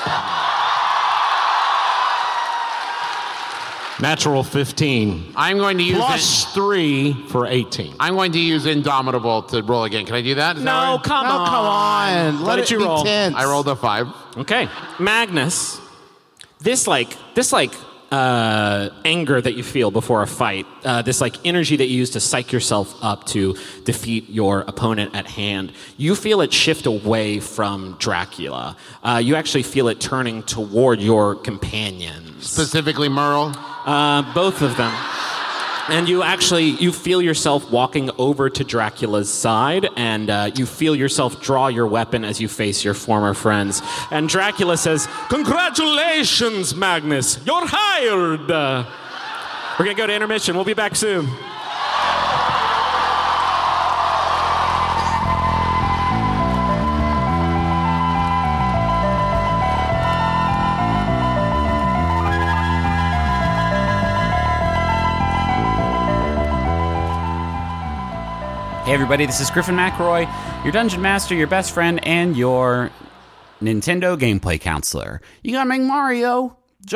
Natural 15. I'm going to use Plus 3 for 18. I'm going to use Indomitable to roll again. Can I do that? Is that No, right? come Oh, on. come on. What did you roll? Tense. I rolled a 5. Okay, Magnus, this anger that you feel before a fight, this energy that you use to psych yourself up to defeat your opponent at hand, you feel it shift away from Dracula. You actually feel it turning toward your companions. Specifically Merle. Both of them. And you feel yourself walking over to Dracula's side, and you feel yourself draw your weapon as you face your former friends. And Dracula says, "Congratulations, Magnus! You're hired!" We're going to go to intermission. We'll be back soon. Hey everybody, this is Griffin McElroy, your Dungeon Master, your best friend, and your Nintendo gameplay counselor. You gotta make Mario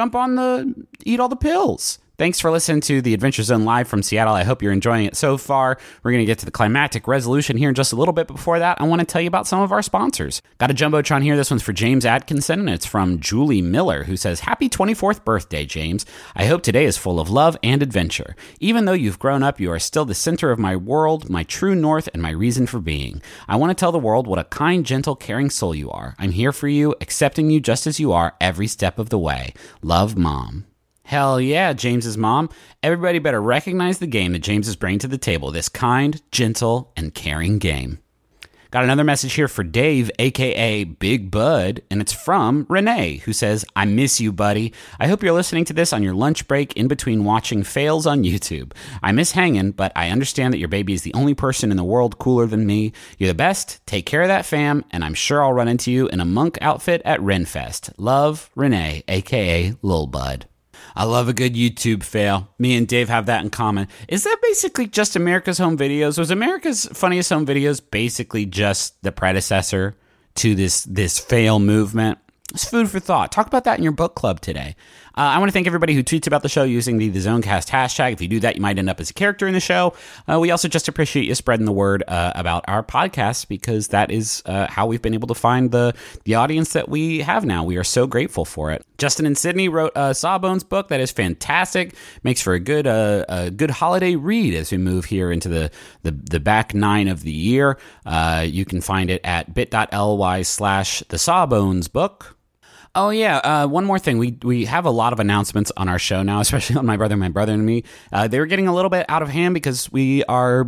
eat all the pills. Thanks for listening to the Adventure Zone live from Seattle. I hope you're enjoying it so far. We're going to get to the climactic resolution here in just a little bit. Before that, I want to tell you about some of our sponsors. Got a Jumbotron here. This one's for James Atkinson, and it's from Julie Miller, who says, "Happy 24th birthday, James. I hope today is full of love and adventure. Even though you've grown up, you are still the center of my world, my true north, and my reason for being. I want to tell the world what a kind, gentle, caring soul you are. I'm here for you, accepting you just as you are every step of the way. Love, Mom." Hell yeah, James's mom. Everybody better recognize the game that James is bringing to the table, this kind, gentle, and caring game. Got another message here for Dave, a.k.a. Big Bud, and it's from Renee, who says, "I miss you, buddy. I hope you're listening to this on your lunch break in between watching fails on YouTube. I miss hanging, but I understand that your baby is the only person in the world cooler than me. You're the best. Take care of that fam, and I'm sure I'll run into you in a monk outfit at Renfest. Love, Renee, a.k.a. Lil Bud." I love a good YouTube fail. Me and Dave have that in common. Is that basically just America's Home Videos? Was America's Funniest Home Videos basically just the predecessor to this fail movement? It's food for thought. Talk about that in your book club today. I want to thank everybody who tweets about the show using the Zonecast hashtag. If you do that, you might end up as a character in the show. We also just appreciate you spreading the word about our podcast, because that is how we've been able to find the audience that we have now. We are so grateful for it. Justin in Sydney wrote a Sawbones book that is fantastic. Makes for a good holiday read as we move here into the back 9 of the year. You can find it at bit.ly/the Sawbones book. Oh, yeah. One more thing. We have a lot of announcements on our show now, especially on My Brother and Me. They were getting a little bit out of hand because we're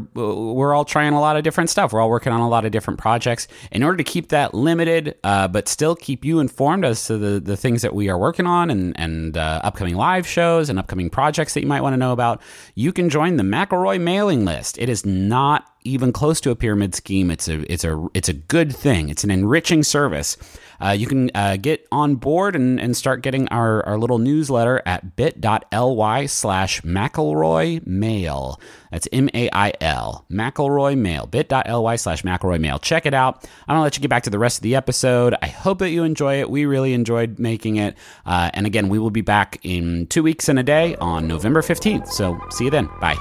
all trying a lot of different stuff. We're all working on a lot of different projects. In order to keep that limited, but still keep you informed as to the things that we are working on and upcoming live shows and upcoming projects that you might want to know about, you can join the McElroy mailing list. It is not even close to a pyramid scheme. It's a good thing. It's an enriching service. You can get on board and start getting our little newsletter at bit.ly/McElroy Mail. That's MAIL, McElroy Mail, bit.ly/McElroy Mail. Check it out. I'm going to let you get back to the rest of the episode. I hope that you enjoy it. We really enjoyed making it. And again, we will be back in 2 weeks and a day on November 15th. So see you then. Bye.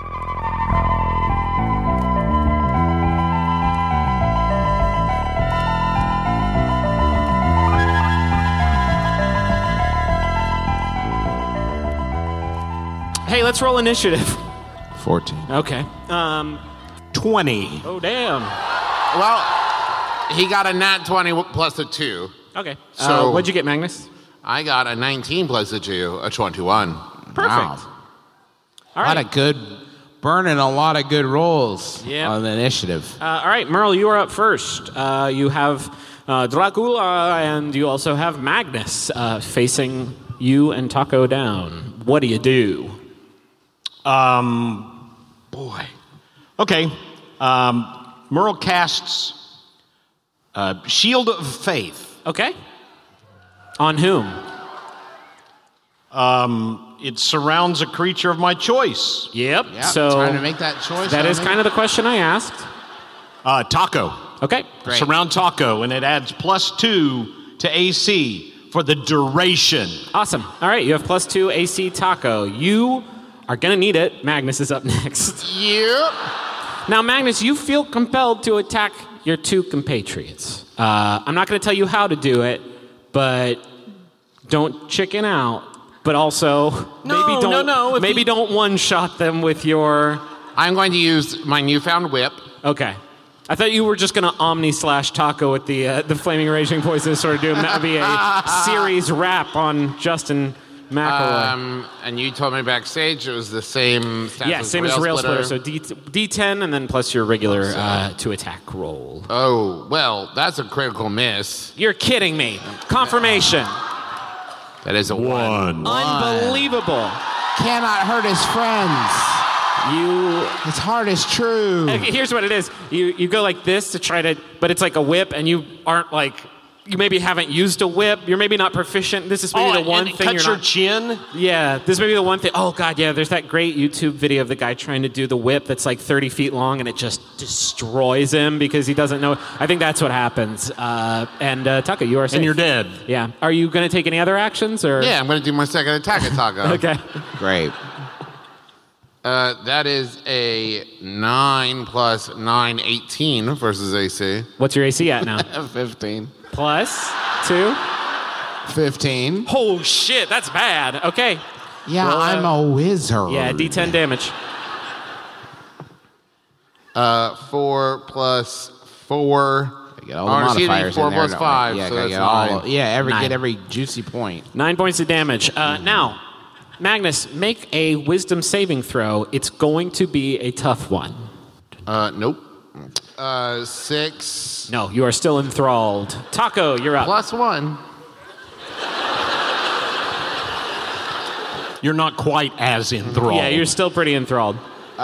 Hey, let's roll initiative. 14. Okay. 20. Oh, damn. Well, he got a nat 20 plus a 2. Okay. So- What'd you get, Magnus? I got a 19 plus a 2, a 21. Perfect. Wow. All A lot right. of good burning a lot of good rolls Yeah. on the initiative. All right, Merle, you are up first. You have Dracula, and you also have Magnus facing you and Taco down. What do you do? Boy. Okay. Merle casts Shield of Faith. Okay. On whom? It surrounds a creature of my choice. Yep. Yeah, So trying to make that choice. that is kind of the question I asked. Taco. Okay. Great. Surround Taco, and it adds +2 to AC for the duration. Awesome. All right, you have +2 AC Taco. You are going to need it. Magnus is up next. Yep. Now, Magnus, you feel compelled to attack your two compatriots. I'm not going to tell you how to do it, but don't chicken out. But also, maybe don't one-shot them with your... I'm going to use my newfound whip. Okay. I thought you were just going to Omni/Taco with the Flaming Raging Poison sort of doing that would be a series wrap on Justin McElroy. And you told me backstage it was the same stats Yeah, as same as Rail Splitter. Splitter. So D10 and then plus your regular to attack roll. Oh, well, that's a critical miss. You're kidding me. Confirmation. That is a one. Unbelievable. Cannot hurt his friends. His heart is true. Okay, here's what it is. You go like this to try to, but it's like a whip, and you aren't like, you maybe haven't used a whip. You're maybe not proficient. This is maybe the one and thing cut you're your not. chin. Yeah, this may be the one thing. Oh, God, yeah, there's that great YouTube video of the guy trying to do the whip that's like 30 feet long, and it just destroys him because he doesn't know. I think that's what happens. And Taka, you are safe. And you're dead. Yeah. Are you going to take any other actions? Or? Yeah, I'm going to do my second attack at Taco. Okay. Great. That is a 9 + 9, 18 versus AC. What's your AC at now? 15. Plus 2? 15. Oh, shit, that's bad. Okay. Yeah, Well, I'm a wizard. Yeah, D10 damage. 4 + 4. Get all the modifiers 4 in there, + don't 5. we? Yeah, So gotta that's get all. 9. Yeah, Nine. get every juicy point. 9 points of damage. Now, Magnus, make a wisdom saving throw. It's going to be a tough one. Nope. 6 No, you are still enthralled. Taco, you're up. +1. You're not quite as enthralled. Yeah, you're still pretty enthralled.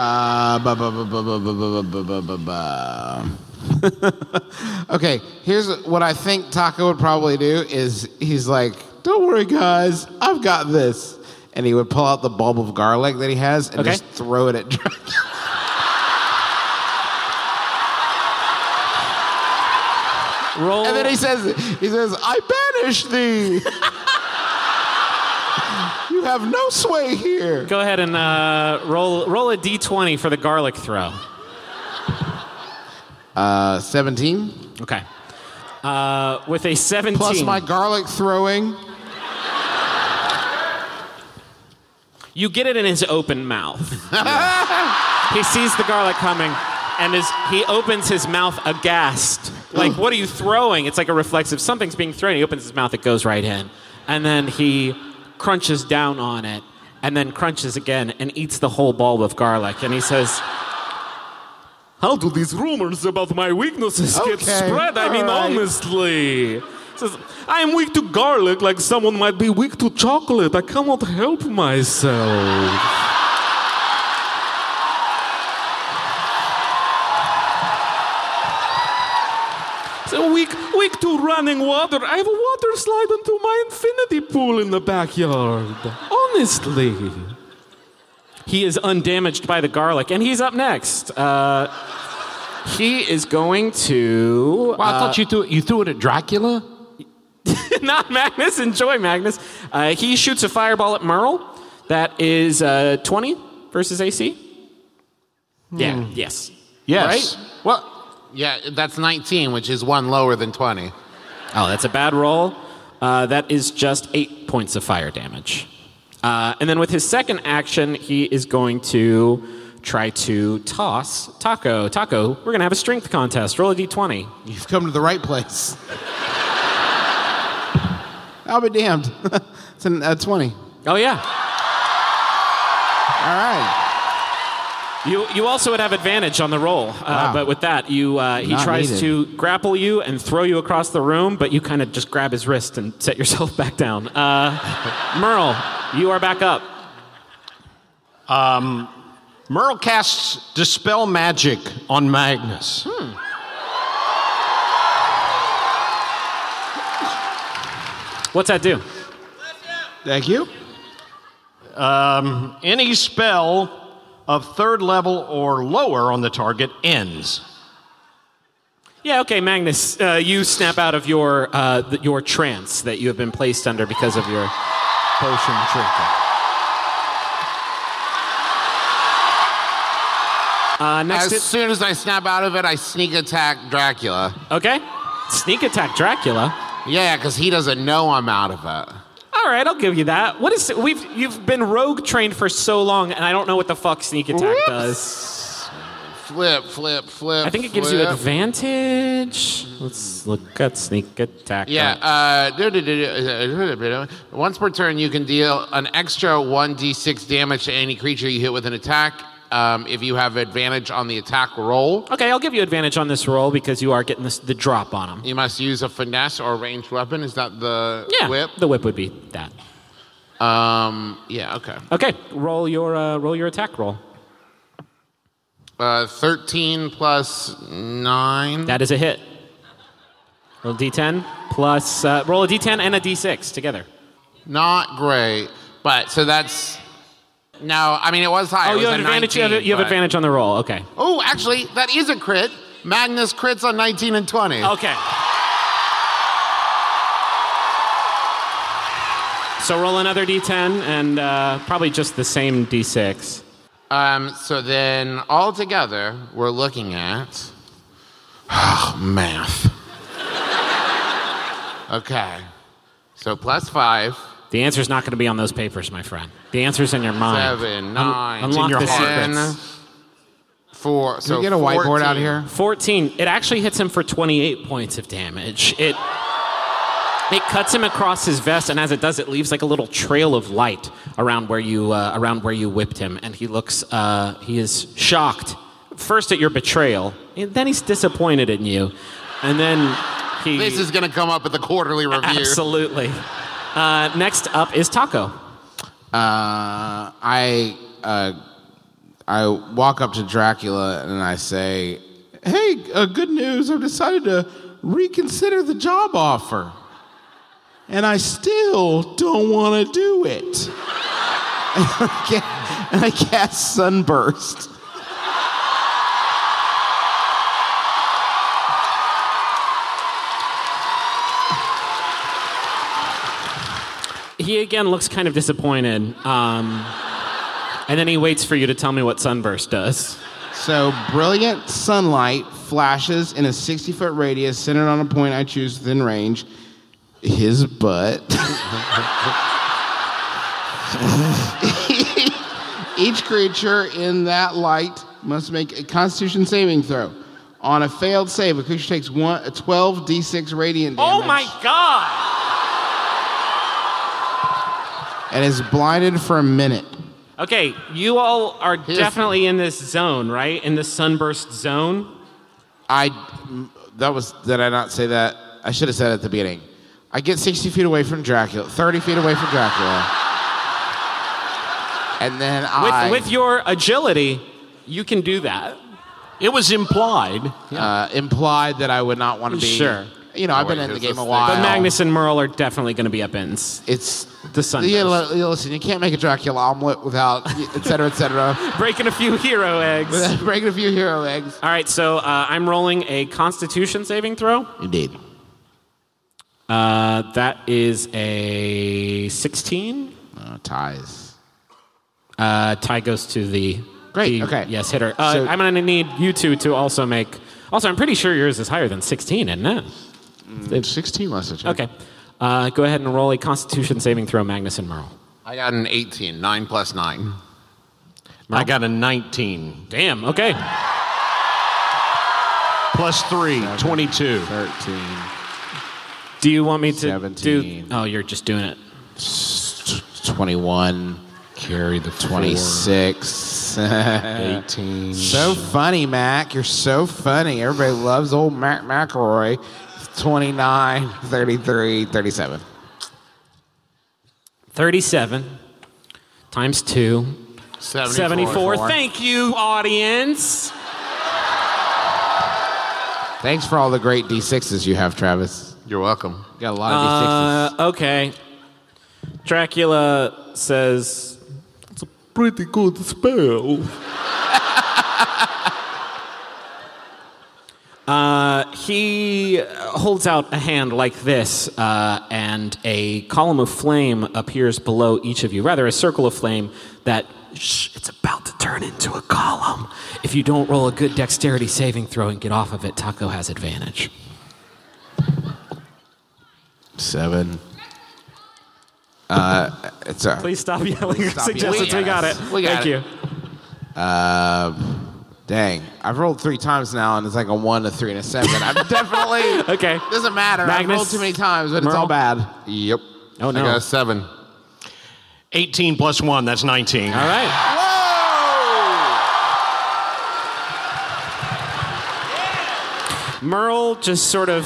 Okay, here's what I think Taco would probably do is he's like, don't worry, guys, I've got this. And he would pull out the bulb of garlic that he has and Okay. just throw it at Dracula. Roll. And then he says, I banish thee. You have no sway here. Go ahead and roll a D20 for the garlic throw. 17 Okay. With a 17. plus my garlic throwing. You get it in his open mouth. He sees the garlic coming, and he opens his mouth aghast. Like, what are you throwing? It's like a reflexive. Something's being thrown. He opens his mouth, it goes right in. And then he crunches down on it, and then crunches again, and eats the whole bulb of garlic. And he says, how do these rumors about my weaknesses get Okay, spread? I mean, all right. honestly. Says, I am weak to garlic like someone might be weak to chocolate. I cannot help myself. So weak to running water. I have a water slide into my infinity pool in the backyard. Honestly. He is undamaged by the garlic, and he's up next. He is going to... Well, I thought you threw it at Dracula? Not Magnus. Enjoy, Magnus. He shoots a fireball at Merle. That is 20 versus AC. Yeah, yes. Yes. Right? Well, Yeah, that's 19, which is 1 lower than 20. Oh, that's a bad roll. That is just 8 points of fire damage. And then with his second action, he is going to try to toss Taco. Taco, we're going to have a strength contest. Roll a d20. You've come to the right place. I'll be damned. It's a 20. Oh, yeah. All right. You also would have advantage on the roll, but with that, he tries to grapple you and throw you across the room, but you kind of just grab his wrist and set yourself back down. Merle, you are back up. Merle casts Dispel Magic on Magnus. What's that do? Thank you. Any spell of third level or lower on the target ends. Yeah, okay, Magnus, you snap out of your trance that you have been placed under because of your potion drinking. As soon as I snap out of it, I sneak attack Dracula. Okay. Sneak attack Dracula? Yeah, because he doesn't know I'm out of it. All right, I'll give you that. You've been rogue trained for so long, and I don't know what the fuck sneak attack does. Flip. I think it gives you advantage. Let's look at sneak attack. Yeah. Once per turn, you can deal an extra 1d6 damage to any creature you hit with an attack. If you have advantage on the attack roll. Okay, I'll give you advantage on this roll because you are getting the drop on him. You must use a finesse or a ranged weapon. Is that the whip? The whip would be that. Yeah, okay. Okay, roll your attack roll. 13 plus 9. That is a hit. Roll a d10 plus roll a d10 and a d6 together. Not great, but so that's. No, I mean, it was higher. Oh, you have advantage. 19, you have advantage on the roll. Okay. Oh, actually, that is a crit. Magnus crits on 19 and 20. Okay. So roll another d10 and probably just the same d6. So then altogether, we're looking at math. Okay. So plus 5. The answer's not going to be on those papers, my friend. The answer's in your mind. 7, 9, Unlock in your the heart. secrets. 4. So Can we get a whiteboard 14. out here? 14. It actually hits him for 28 points of damage. It cuts him across his vest, and as it does, it leaves like a little trail of light around where you whipped him. And he is shocked first at your betrayal, and then he's disappointed in you, and then he. This is going to come up at the quarterly review. Absolutely. Next up is Taco. I walk up to Dracula and I say, "Hey, good news! I've decided to reconsider the job offer, and I still don't want to do it." And I cast Sunburst. He again looks kind of disappointed, and then he waits for you to tell me what Sunburst does. So, brilliant sunlight flashes in a 60-foot radius centered on a point I choose within range. His butt. Each creature in that light must make a Constitution saving throw. On a failed save, a creature takes 12 d6 radiant damage. Oh my god! And is blinded for a minute. Okay, you all are definitely in this zone, right? In the Sunburst zone? Did I not say that? I should have said it at the beginning. I get 60 feet away from Dracula, 30 feet away from Dracula. And then With your agility, you can do that. It was implied. implied that I would not want to be. Sure. You know, I've been in the game a while. But Magnus and Merle are definitely going to be up in It's the Sunburst. Yeah, listen, you can't make a Dracula omelet without, et cetera, et cetera. Breaking a few hero eggs. Breaking a few hero eggs. All right, so I'm rolling a Constitution saving throw. Indeed. That is a 16. Ties. Tie goes to the... Great, okay. Yes, hitter. I'm going to need you two to also make... Also, I'm pretty sure yours is higher than 16, isn't it? 16 less than. Okay. Go ahead and roll a Constitution saving throw, Magnus and Merle. I got an 18. 9 plus 9. I got a 19. Damn, okay. Plus 3, 22. 13. Do you want me to 17. do... Oh, you're just doing it. 21. Carry the 26. 18. So funny, Mac. You're so funny. Everybody loves old Mac McElroy. 29, 33, 37. 37 times 2. 74. Thank you, audience. Thanks for all the great D6s you have, Travis. You're welcome. You got a lot of D6s. Okay. Dracula says, "It's a pretty good spell." He holds out a hand like this, and a column of flame appears below each of you. Rather, a circle of flame that, it's about to turn into a column. If you don't roll a good dexterity saving throw and get off of it, Taco has advantage. 7. It's a. Please stop yelling your Stop suggestions. yelling. We got it. We got Thank it. you. Dang. I've rolled 3 times now, and it's like a 1, a 3, and a 7. I'm definitely. Okay. Doesn't matter. I've Magnus? rolled too many times, but it's Merle? all bad. Yep. Oh, no. I got a 7. 18 plus 1, that's 19. All right. Merle just sort of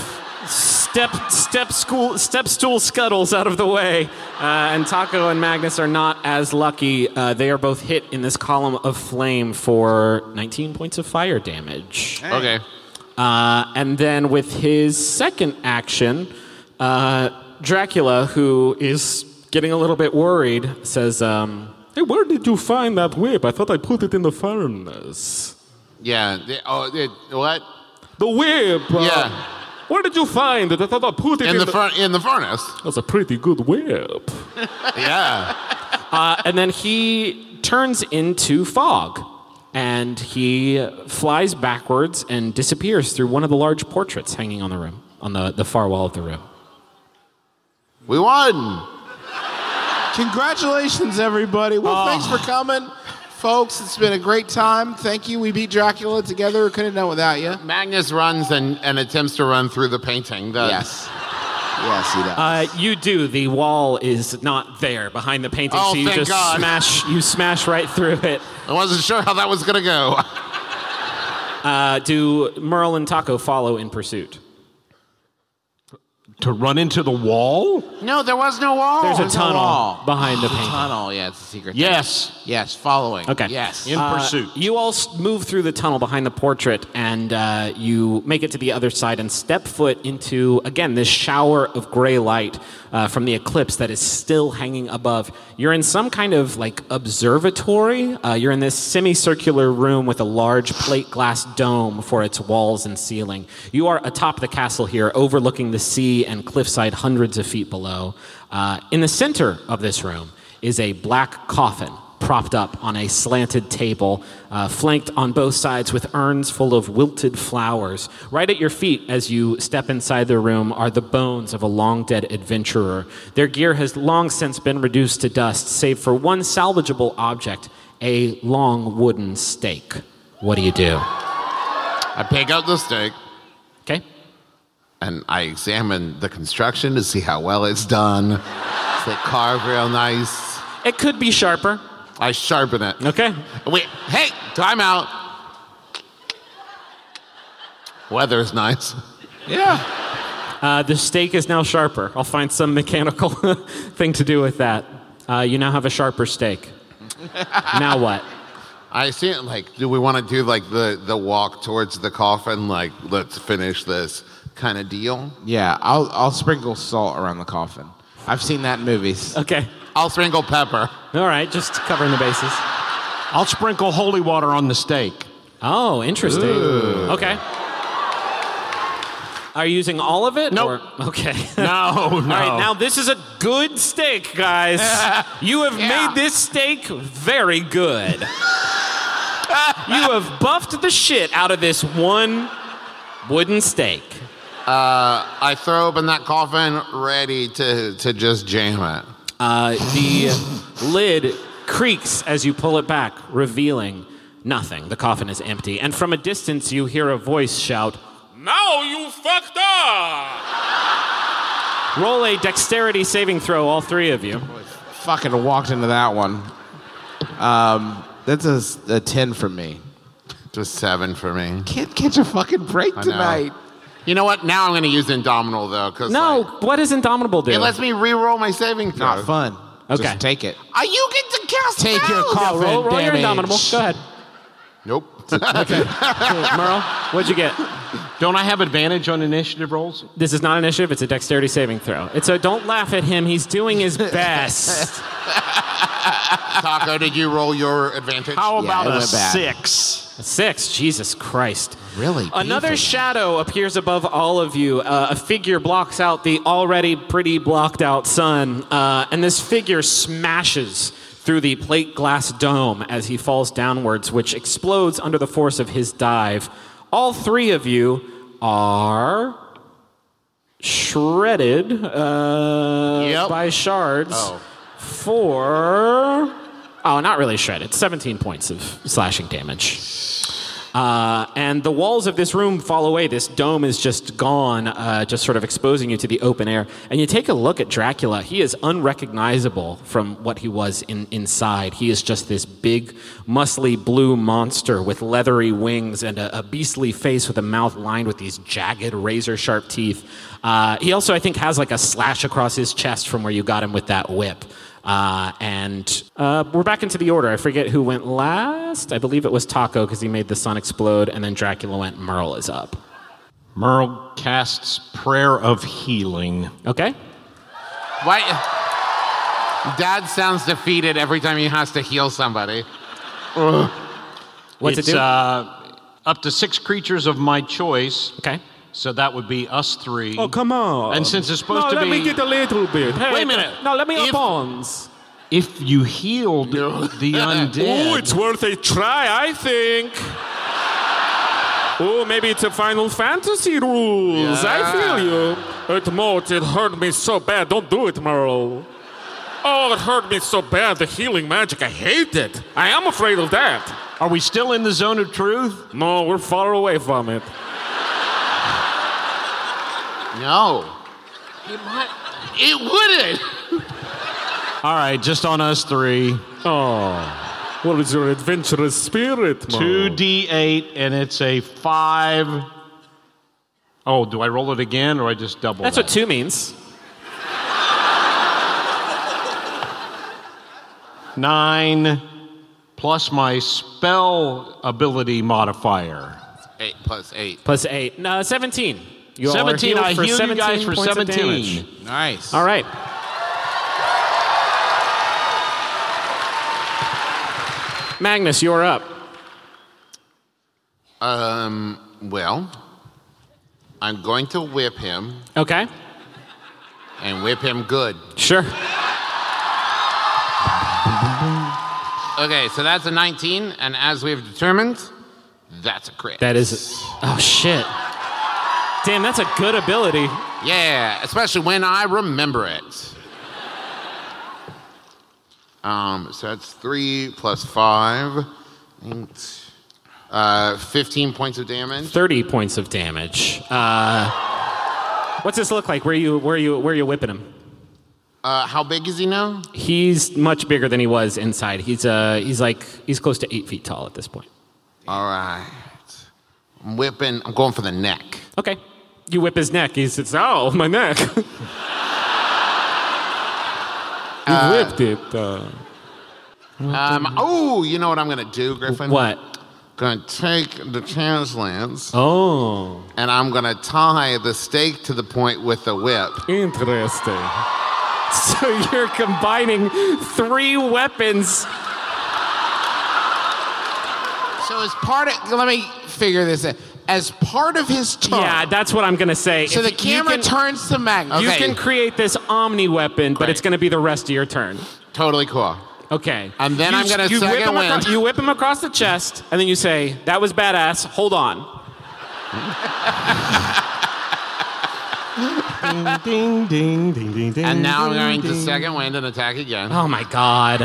step-stool scuttles out of the way, and Taco and Magnus are not as lucky. They are both hit in this column of flame for 19 points of fire damage. Okay. And then with his second action, Dracula, who is getting a little bit worried, says, "Hey, where did you find that whip? I thought I put it in the furnace." Yeah. What? The whip! Yeah. Where did you find it? I thought I put it In the furnace. That's a pretty good whip. Yeah. And then he turns into fog, and he flies backwards and disappears through one of the large portraits hanging on the room, on the far wall of the room. We won. Congratulations, everybody. Well, thanks for coming. Folks, it's been a great time. Thank you. We beat Dracula together. Couldn't have done without you. Magnus runs and attempts to run through the painting. Yes. Yes, he does. You do. The wall is not there behind the painting, Oh, so you thank just God. smash right through it. I wasn't sure how that was going to go. Do Merle and Taco follow in pursuit? To run into the wall? No, there was no wall. There's a There's a tunnel wall. behind the painting. Tunnel. Yeah, it's a secret. Yes. Yes, following. Okay. Yes. In pursuit. You all move through the tunnel behind the portrait, and you make it to the other side and step foot into, again, this shower of gray light from the eclipse that is still hanging above. You're in some kind of like observatory. You're in this semicircular room with a large plate glass dome for its walls and ceiling. You are atop the castle here, overlooking the sea and cliffside hundreds of feet below. In the center of this room is a black coffin propped up on a slanted table, flanked on both sides with urns full of wilted flowers. Right at your feet, as you step inside the room, are the bones of a long-dead adventurer. Their gear has long since been reduced to dust, save for one salvageable object, a long wooden stake. What do you do? I pick up the stake Okay. and I examine the construction to see how well it's done. Is it carved real nice? It could be sharper. I sharpen it. Okay. Wait, hey, time out. Weather's nice. Yeah. The stake is now sharper. I'll find some mechanical thing to do with that. You now have a sharper stake. Now what? I see it like, do we want to do like the walk towards the coffin? Like, let's finish this kind of deal? Yeah, I'll sprinkle salt around the coffin. I've seen that in movies. Okay. I'll sprinkle pepper. All right, just covering the bases. I'll sprinkle holy water on the steak. Oh, interesting. Okay. Are you using all of it? Nope. Or- okay. No, All no. right, now this is a good steak, guys. You have Yeah. made this steak very good. You have buffed the shit out of this one wooden steak. I throw open that coffin, ready to just jam it. The lid creaks as you pull it back, revealing nothing. The coffin is empty. And from a distance, you hear a voice shout, Now you fucked up! roll a dexterity saving throw, all three of you. Fucking walked into that one. That's a 10 from me. Just 7 for me. Can't catch a fucking break know. tonight. You know what? Now I'm going to use Indomitable, though. Cause What does Indomitable do? it lets me re-roll my saving throw. Not fun. Okay. Just take it. You get to cast Take your spells. coffin roll your damage. Indomitable. Go ahead. Nope. Merle, what'd you get? Don't I have advantage on initiative rolls? This is not initiative. It's a dexterity saving throw. Don't laugh at him. He's doing his best. Taco, did you roll your advantage? How Yeah, about it a went bad. 6? 6. Jesus Christ. Really? Another beefing. shadow appears above all of you. A figure blocks out the already pretty blocked out sun, and this figure smashes through the plate glass dome as he falls downwards, which explodes under the force of his dive. All 3 of you are shredded by shards for... Oh, not really shredded. 17 points of slashing damage. And the walls of this room fall away. This dome is just gone, just sort of exposing you to the open air. And you take a look at Dracula. He is unrecognizable from what he was inside. He is just this big, muscly blue monster with leathery wings and a beastly face with a mouth lined with these jagged, razor-sharp teeth. He also, I think, has like a slash across his chest from where you got him with that whip. And we're back into the order. I forget who went last. I believe it was Taco because he made the sun explode, and then Dracula went. Merle is up. Merle casts Prayer of Healing. Okay. Why? Dad sounds defeated every time he has to heal somebody. What's it do? Up to 6 creatures of my choice. Okay. So that would be us 3. Oh, come on. And since it's supposed to let be... me get a little bit. Hey, Wait a minute. No, let me If- up ons. If you healed the undead... Oh, it's worth a try, I think. Oh, maybe it's a Final Fantasy rules. I feel you. It hurt me so bad. Don't do it, Merle. Oh, it hurt me so bad. The healing magic. I hate it. I am afraid of that. Are we still in the zone of truth? No, we're far away from it. No. It wouldn't. All right, just on us 3. Oh, what is your adventurous spirit, Merle? 2d8, and it's a 5. Oh, do I roll it again, or I just double That's that? what 2 means. 9 plus my spell ability modifier. 8 plus 8. Plus 8. No, 17. You all are 17. I healed for heal you guys 17 for points of 17. damage. Nice. All right. Magnus, you're up. Well, I'm going to whip him Okay. and whip him good. Sure. Okay, so that's a 19, and as we've determined, that's a crit. That is. Oh, shit. Damn, that's a good ability. Yeah, especially when I remember it. So that's 3 plus 5, 15 points of damage. 30 points of damage. What's this look like? Where you whipping him? How big is he now? He's much bigger than he was inside. He's close to 8 feet tall at this point. All right. I'm going for the neck. Okay. You whip his neck. He says, "Oh, my neck." You whipped it. You know what I'm going to do, Griffin? What? Going to take the chance lance, Oh, and I'm going to tie the stake to the point with the whip. Interesting. so you're combining 3 weapons. So as part of, let me figure this out. As part of his turn. Yeah, that's what I'm gonna say. So If the camera you turns to Magnus. You Okay. can create this omni weapon, but Great. it's gonna be the rest of your turn. Totally cool. Okay. And then I'm gonna you second whip him wind. You whip him across the chest, and then you say, "That was badass. Hold on." Ding, ding, ding, ding, ding. And now I'm ding, going to ding. second wind and attack again. Oh my god.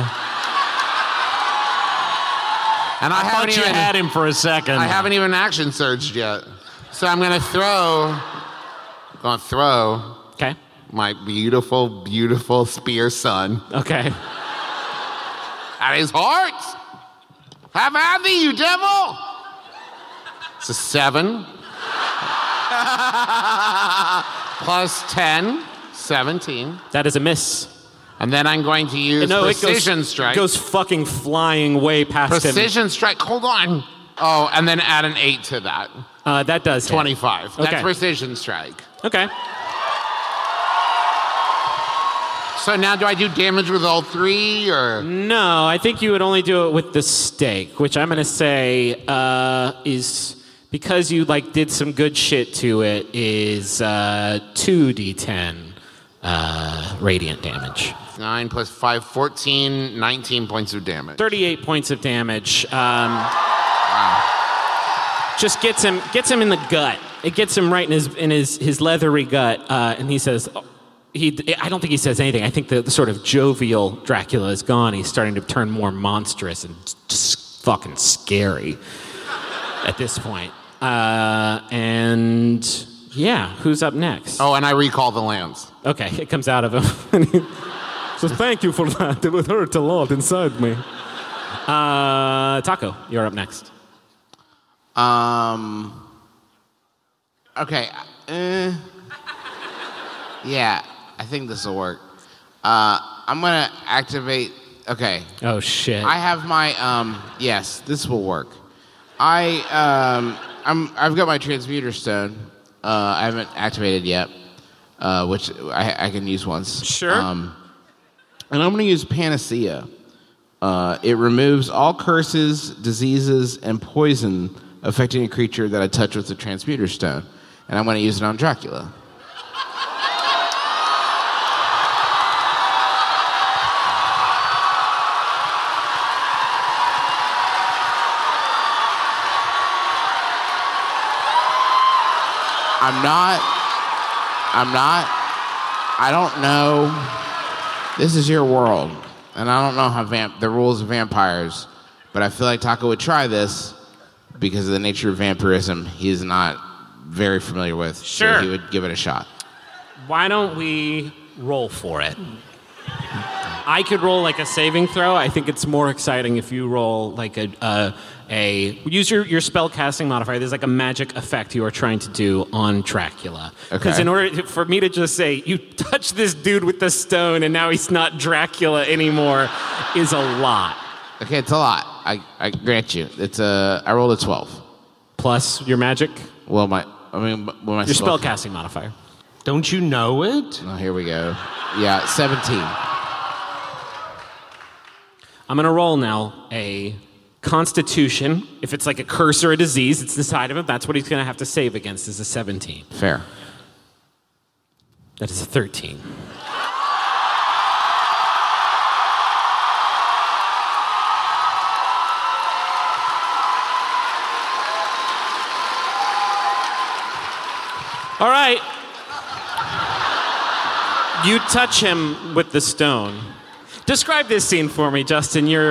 And I I thought you had him for a second. I haven't even action surged yet. So I'm going to throw Okay. my beautiful, beautiful spear son Okay. at his heart. Have at thee, you devil! It's a 7. Plus 10, 17. That is a miss. And then I'm going to use Precision Strike. It goes fucking flying way past him. Precision Strike, hold on. Oh, and then add an 8 to that. That does 25. Okay. That's Precision Strike. Okay. So now do I do damage with all 3, or? No, I think you would only do it with the stake, which I'm going to say is, because you did some good shit to it, is 2d10 radiant damage. 9 plus 5, 14, 19 points of damage. 38 points of damage. Just gets him in the gut. It gets him right in his leathery gut, and he says, I don't think he says anything. I think the sort of jovial Dracula is gone. He's starting to turn more monstrous and just fucking scary at this point. And yeah, who's up next? Oh, and I recall the lands. Okay, it comes out of him. So thank you for that. It would hurt a lot inside me. Taco, you're up next. Okay. Yeah, I think this will work. I'm gonna activate. Okay. Oh shit. I have my. Yes, this will work. I've got my transmuter stone. I haven't activated yet, which I can use once. Sure. And I'm going to use Panacea. It removes all curses, diseases, and poison affecting a creature that I touch with the transmuter stone. And I'm going to use it on Dracula. I don't know. This is your world, and I don't know how the rules of vampires, but I feel like Taco would try this because of the nature of vampirism he's not very familiar with. Sure. So he would give it a shot. Why don't we roll for it? I could roll a saving throw. I think it's more exciting if you roll use your spell casting modifier. There's a magic effect you are trying to do on Dracula. Because in order for me to just say, you touch this dude with the stone and now he's not Dracula anymore, is a lot. Okay, it's a lot. I grant you. I rolled a 12. Plus your magic? Well, my your spell casting modifier. Don't you know it? Oh, here we go. Yeah, 17. I'm going to roll now a Constitution. If it's a curse or a disease, it's inside of him. That's what he's going to have to save against is a 17. Fair. That is a 13. All right. You touch him with the stone. Describe this scene for me, Justin. You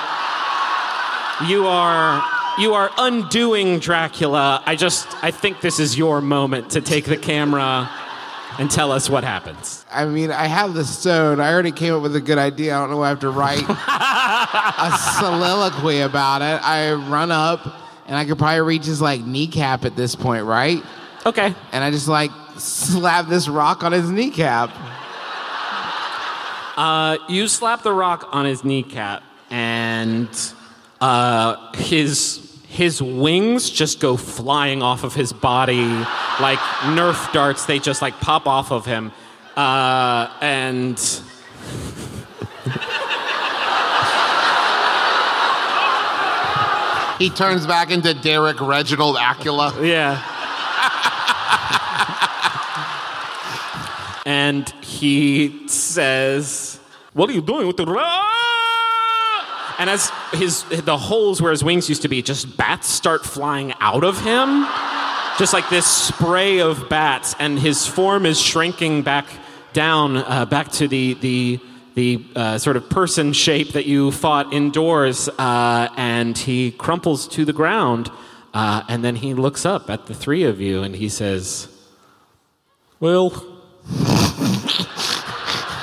are undoing Dracula. I think this is your moment to take the camera and tell us what happens. I mean, I have the stone. I already came up with a good idea. I don't know why I have to write a soliloquy about it. I run up, and I could probably reach his kneecap at this point, right? Okay. And I just slap this rock on his kneecap. You slap the rock on his kneecap, and his wings just go flying off of his body like Nerf darts. They just pop off of him, and he turns back into Derek Reginald Acula. Yeah. And he says, "What are you doing with the rock?" And as the holes where his wings used to be, just bats start flying out of him. Just this spray of bats, and his form is shrinking back down, back to the sort of person shape that you fought indoors, and he crumples to the ground, and then he looks up at the three of you, and he says, "Well,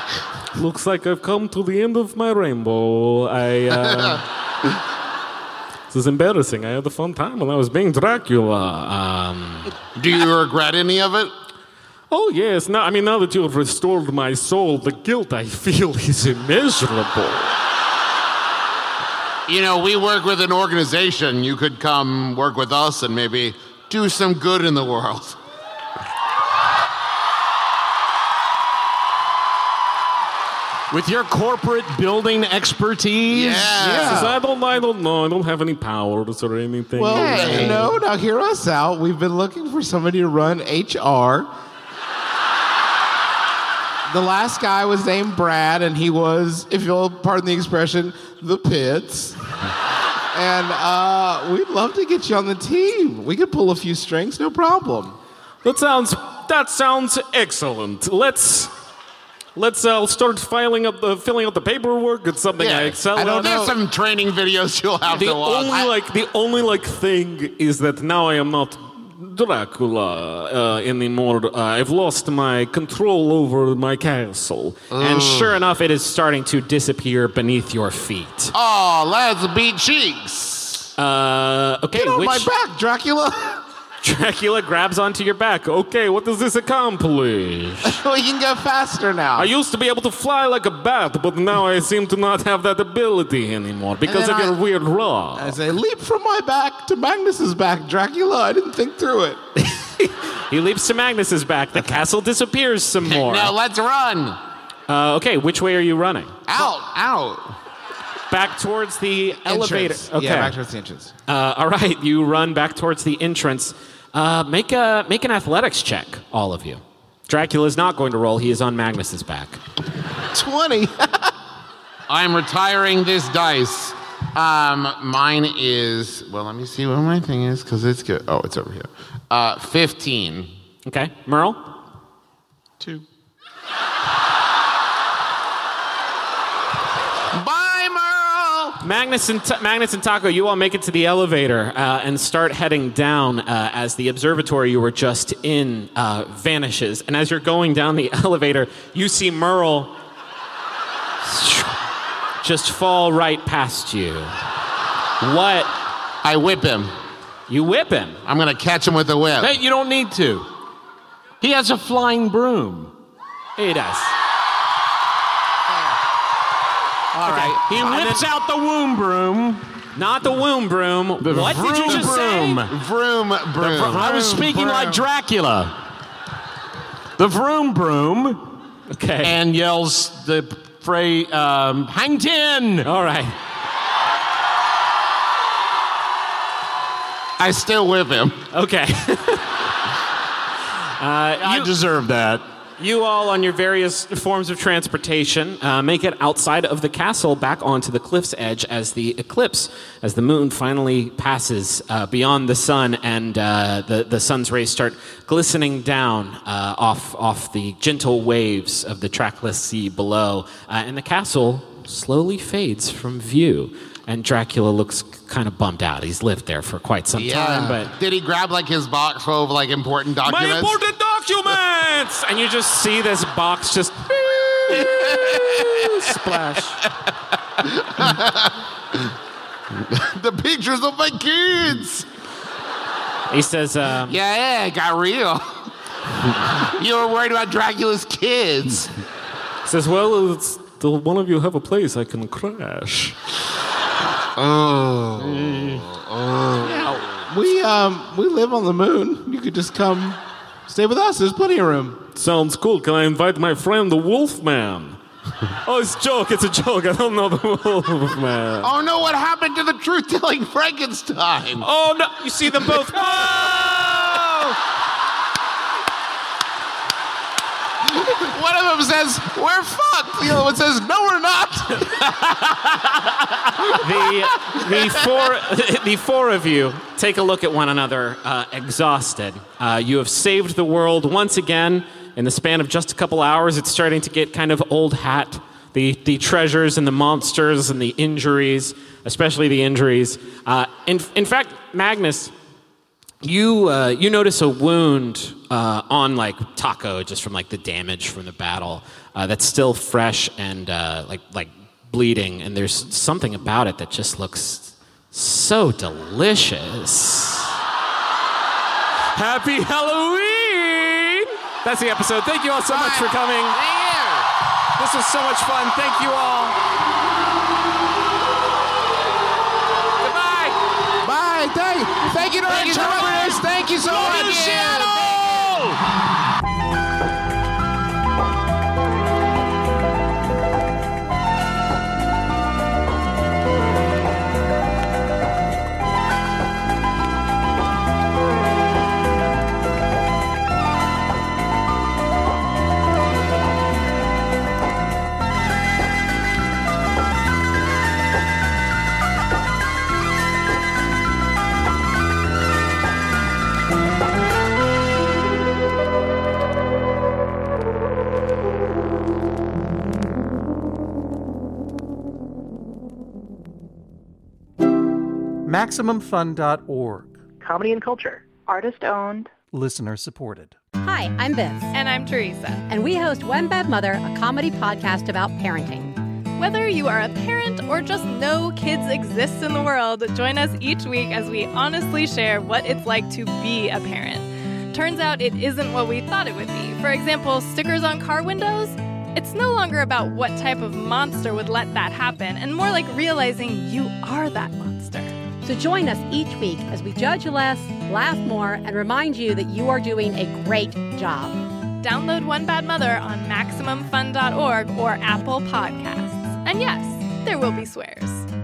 looks like I've come to the end of my rainbow. This is embarrassing. I had a fun time when I was being Dracula. Do you regret any of it? Oh, yes. Now that you have restored my soul, the guilt I feel is immeasurable. We work with an organization. You could come work with us and maybe do some good in the world. With your corporate building expertise? Yeah. I don't know. I don't have any powers or anything. Well, Hey. no, now hear us out. We've been looking for somebody to run HR. The last guy was named Brad, and he was, if you'll pardon the expression, the pits. And we'd love to get you on the team. We could pull a few strings, no problem. That sounds excellent. Let's start filling out the paperwork. It's something I excel I at. don't know. There's some training videos you'll have to watch. The only thing is that now I am not Dracula anymore. I've lost my control over my castle. And sure enough, it is starting to disappear beneath your feet. Oh, let's beat cheeks. Okay, Get on my back, Dracula. Dracula grabs onto your back. Okay, what does this accomplish? We can go faster now. I used to be able to fly like a bat, but now I seem to not have that ability anymore because of your weird law. I say, leap from my back to Magnus's back, Dracula. I didn't think through it. He leaps to Magnus's back. The castle disappears some more. Now let's run. Okay, which way are you running? Out. Back towards the elevator. Entrance. Okay. Yeah, back towards the entrance. All right, you run back towards the entrance. Make an athletics check, all of you. Dracula's not going to roll. He is on Magnus's back. 20. I'm retiring this dice. Mine is, well, let me see what my thing is, because it's good. Oh, it's over here. 15. Okay, Merle? 2. Bye, Merle! Magnus and Taco, you all make it to the elevator and start heading down as the observatory you were just in vanishes. And as you're going down the elevator, you see Merle just fall right past you. What? I whip him. You whip him. I'm going to catch him with a whip. Hey, you don't need to. He has a flying broom. He does. All right. He whips out the womb broom. Not the womb broom. What did you just broom. say? Vroom, broom. I was speaking like Dracula. The vroom broom. Okay. And yells the phrase, hang 10. All right. I still whip him. Okay. I deserve that. You all, on your various forms of transportation, make it outside of the castle back onto the cliff's edge as the eclipse, as the moon finally passes beyond the sun and the sun's rays start glistening down off the gentle waves of the trackless sea below. And the castle slowly fades from view. And Dracula looks kind of bummed out. He's lived there for quite some time, but... Did he grab, like, his box full of, like, important documents? My important documents! And you just see this box just splash. The pictures of my kids! He says, Yeah, it got real. You were worried about Dracula's kids. Says, well, it's the one of you have a place I can crash. Oh. Yeah, we live on the moon. You could just come stay with us. There's plenty of room. Sounds cool. Can I invite my friend the Wolfman? Oh, it's a joke. It's a joke. I don't know the Wolfman. Oh no, what happened to the truth-telling Frankenstein? oh, no, you see them both. Oh! One of them says, we're fucked. The other one says, no, we're not. The four of you take a look at one another, exhausted. You have saved the world once again. In the span of just a couple hours, it's starting to get kind of old hat. The treasures and the monsters and the injuries, especially the injuries. In fact, Magnus, you notice a wound on like Taco, just from like the damage from the battle, that's still fresh and like bleeding, and there's something about it that just looks So delicious. Happy Halloween! That's the episode. Thank you all so much for coming. This was so much fun. Thank you all. Goodbye. Bye. Thank you to our interpreters. Thank you so much. Seattle! MaximumFun.org. Comedy and culture. Artist owned. Listener supported. Hi, I'm Viv. And I'm Teresa. And we host One Bad Mother, a comedy podcast about parenting. Whether you are a parent or just know kids exist in the world, join us each week as we honestly share what it's like to be a parent. Turns out it isn't what we thought it would be. For example, stickers on car windows? It's no longer about what type of monster would let that happen, and more like realizing you are that monster. So join us each week as we judge less, laugh more, and remind you that you are doing a great job. Download One Bad Mother on MaximumFun.org or Apple Podcasts. And yes, there will be swears.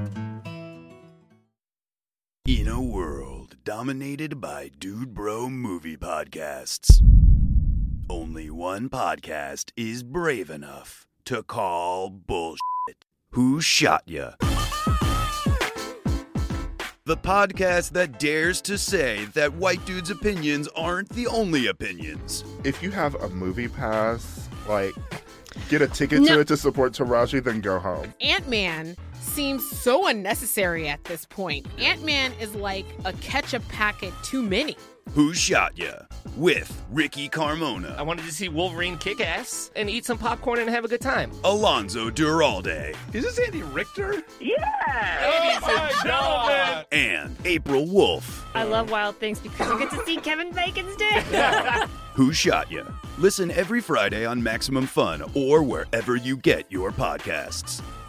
In a world dominated by Dude Bro movie podcasts, only one podcast is brave enough to call bullshit. Who Shot Ya? The podcast that dares to say that white dudes' opinions aren't the only opinions. If you have a movie pass, get a ticket to it to support Taraji, then go home. Ant-Man seems so unnecessary at this point. Ant-Man is like a ketchup packet too many. Who Shot Ya? With Ricky Carmona. I wanted to see Wolverine kick ass and eat some popcorn and have a good time. Alonzo Duralde. Is this Andy Richter? Yeah! Ladies and gentlemen! And April Wolf. I love Wild Things because you get to see Kevin Bacon's dick. Who Shot Ya? Listen every Friday on Maximum Fun or wherever you get your podcasts.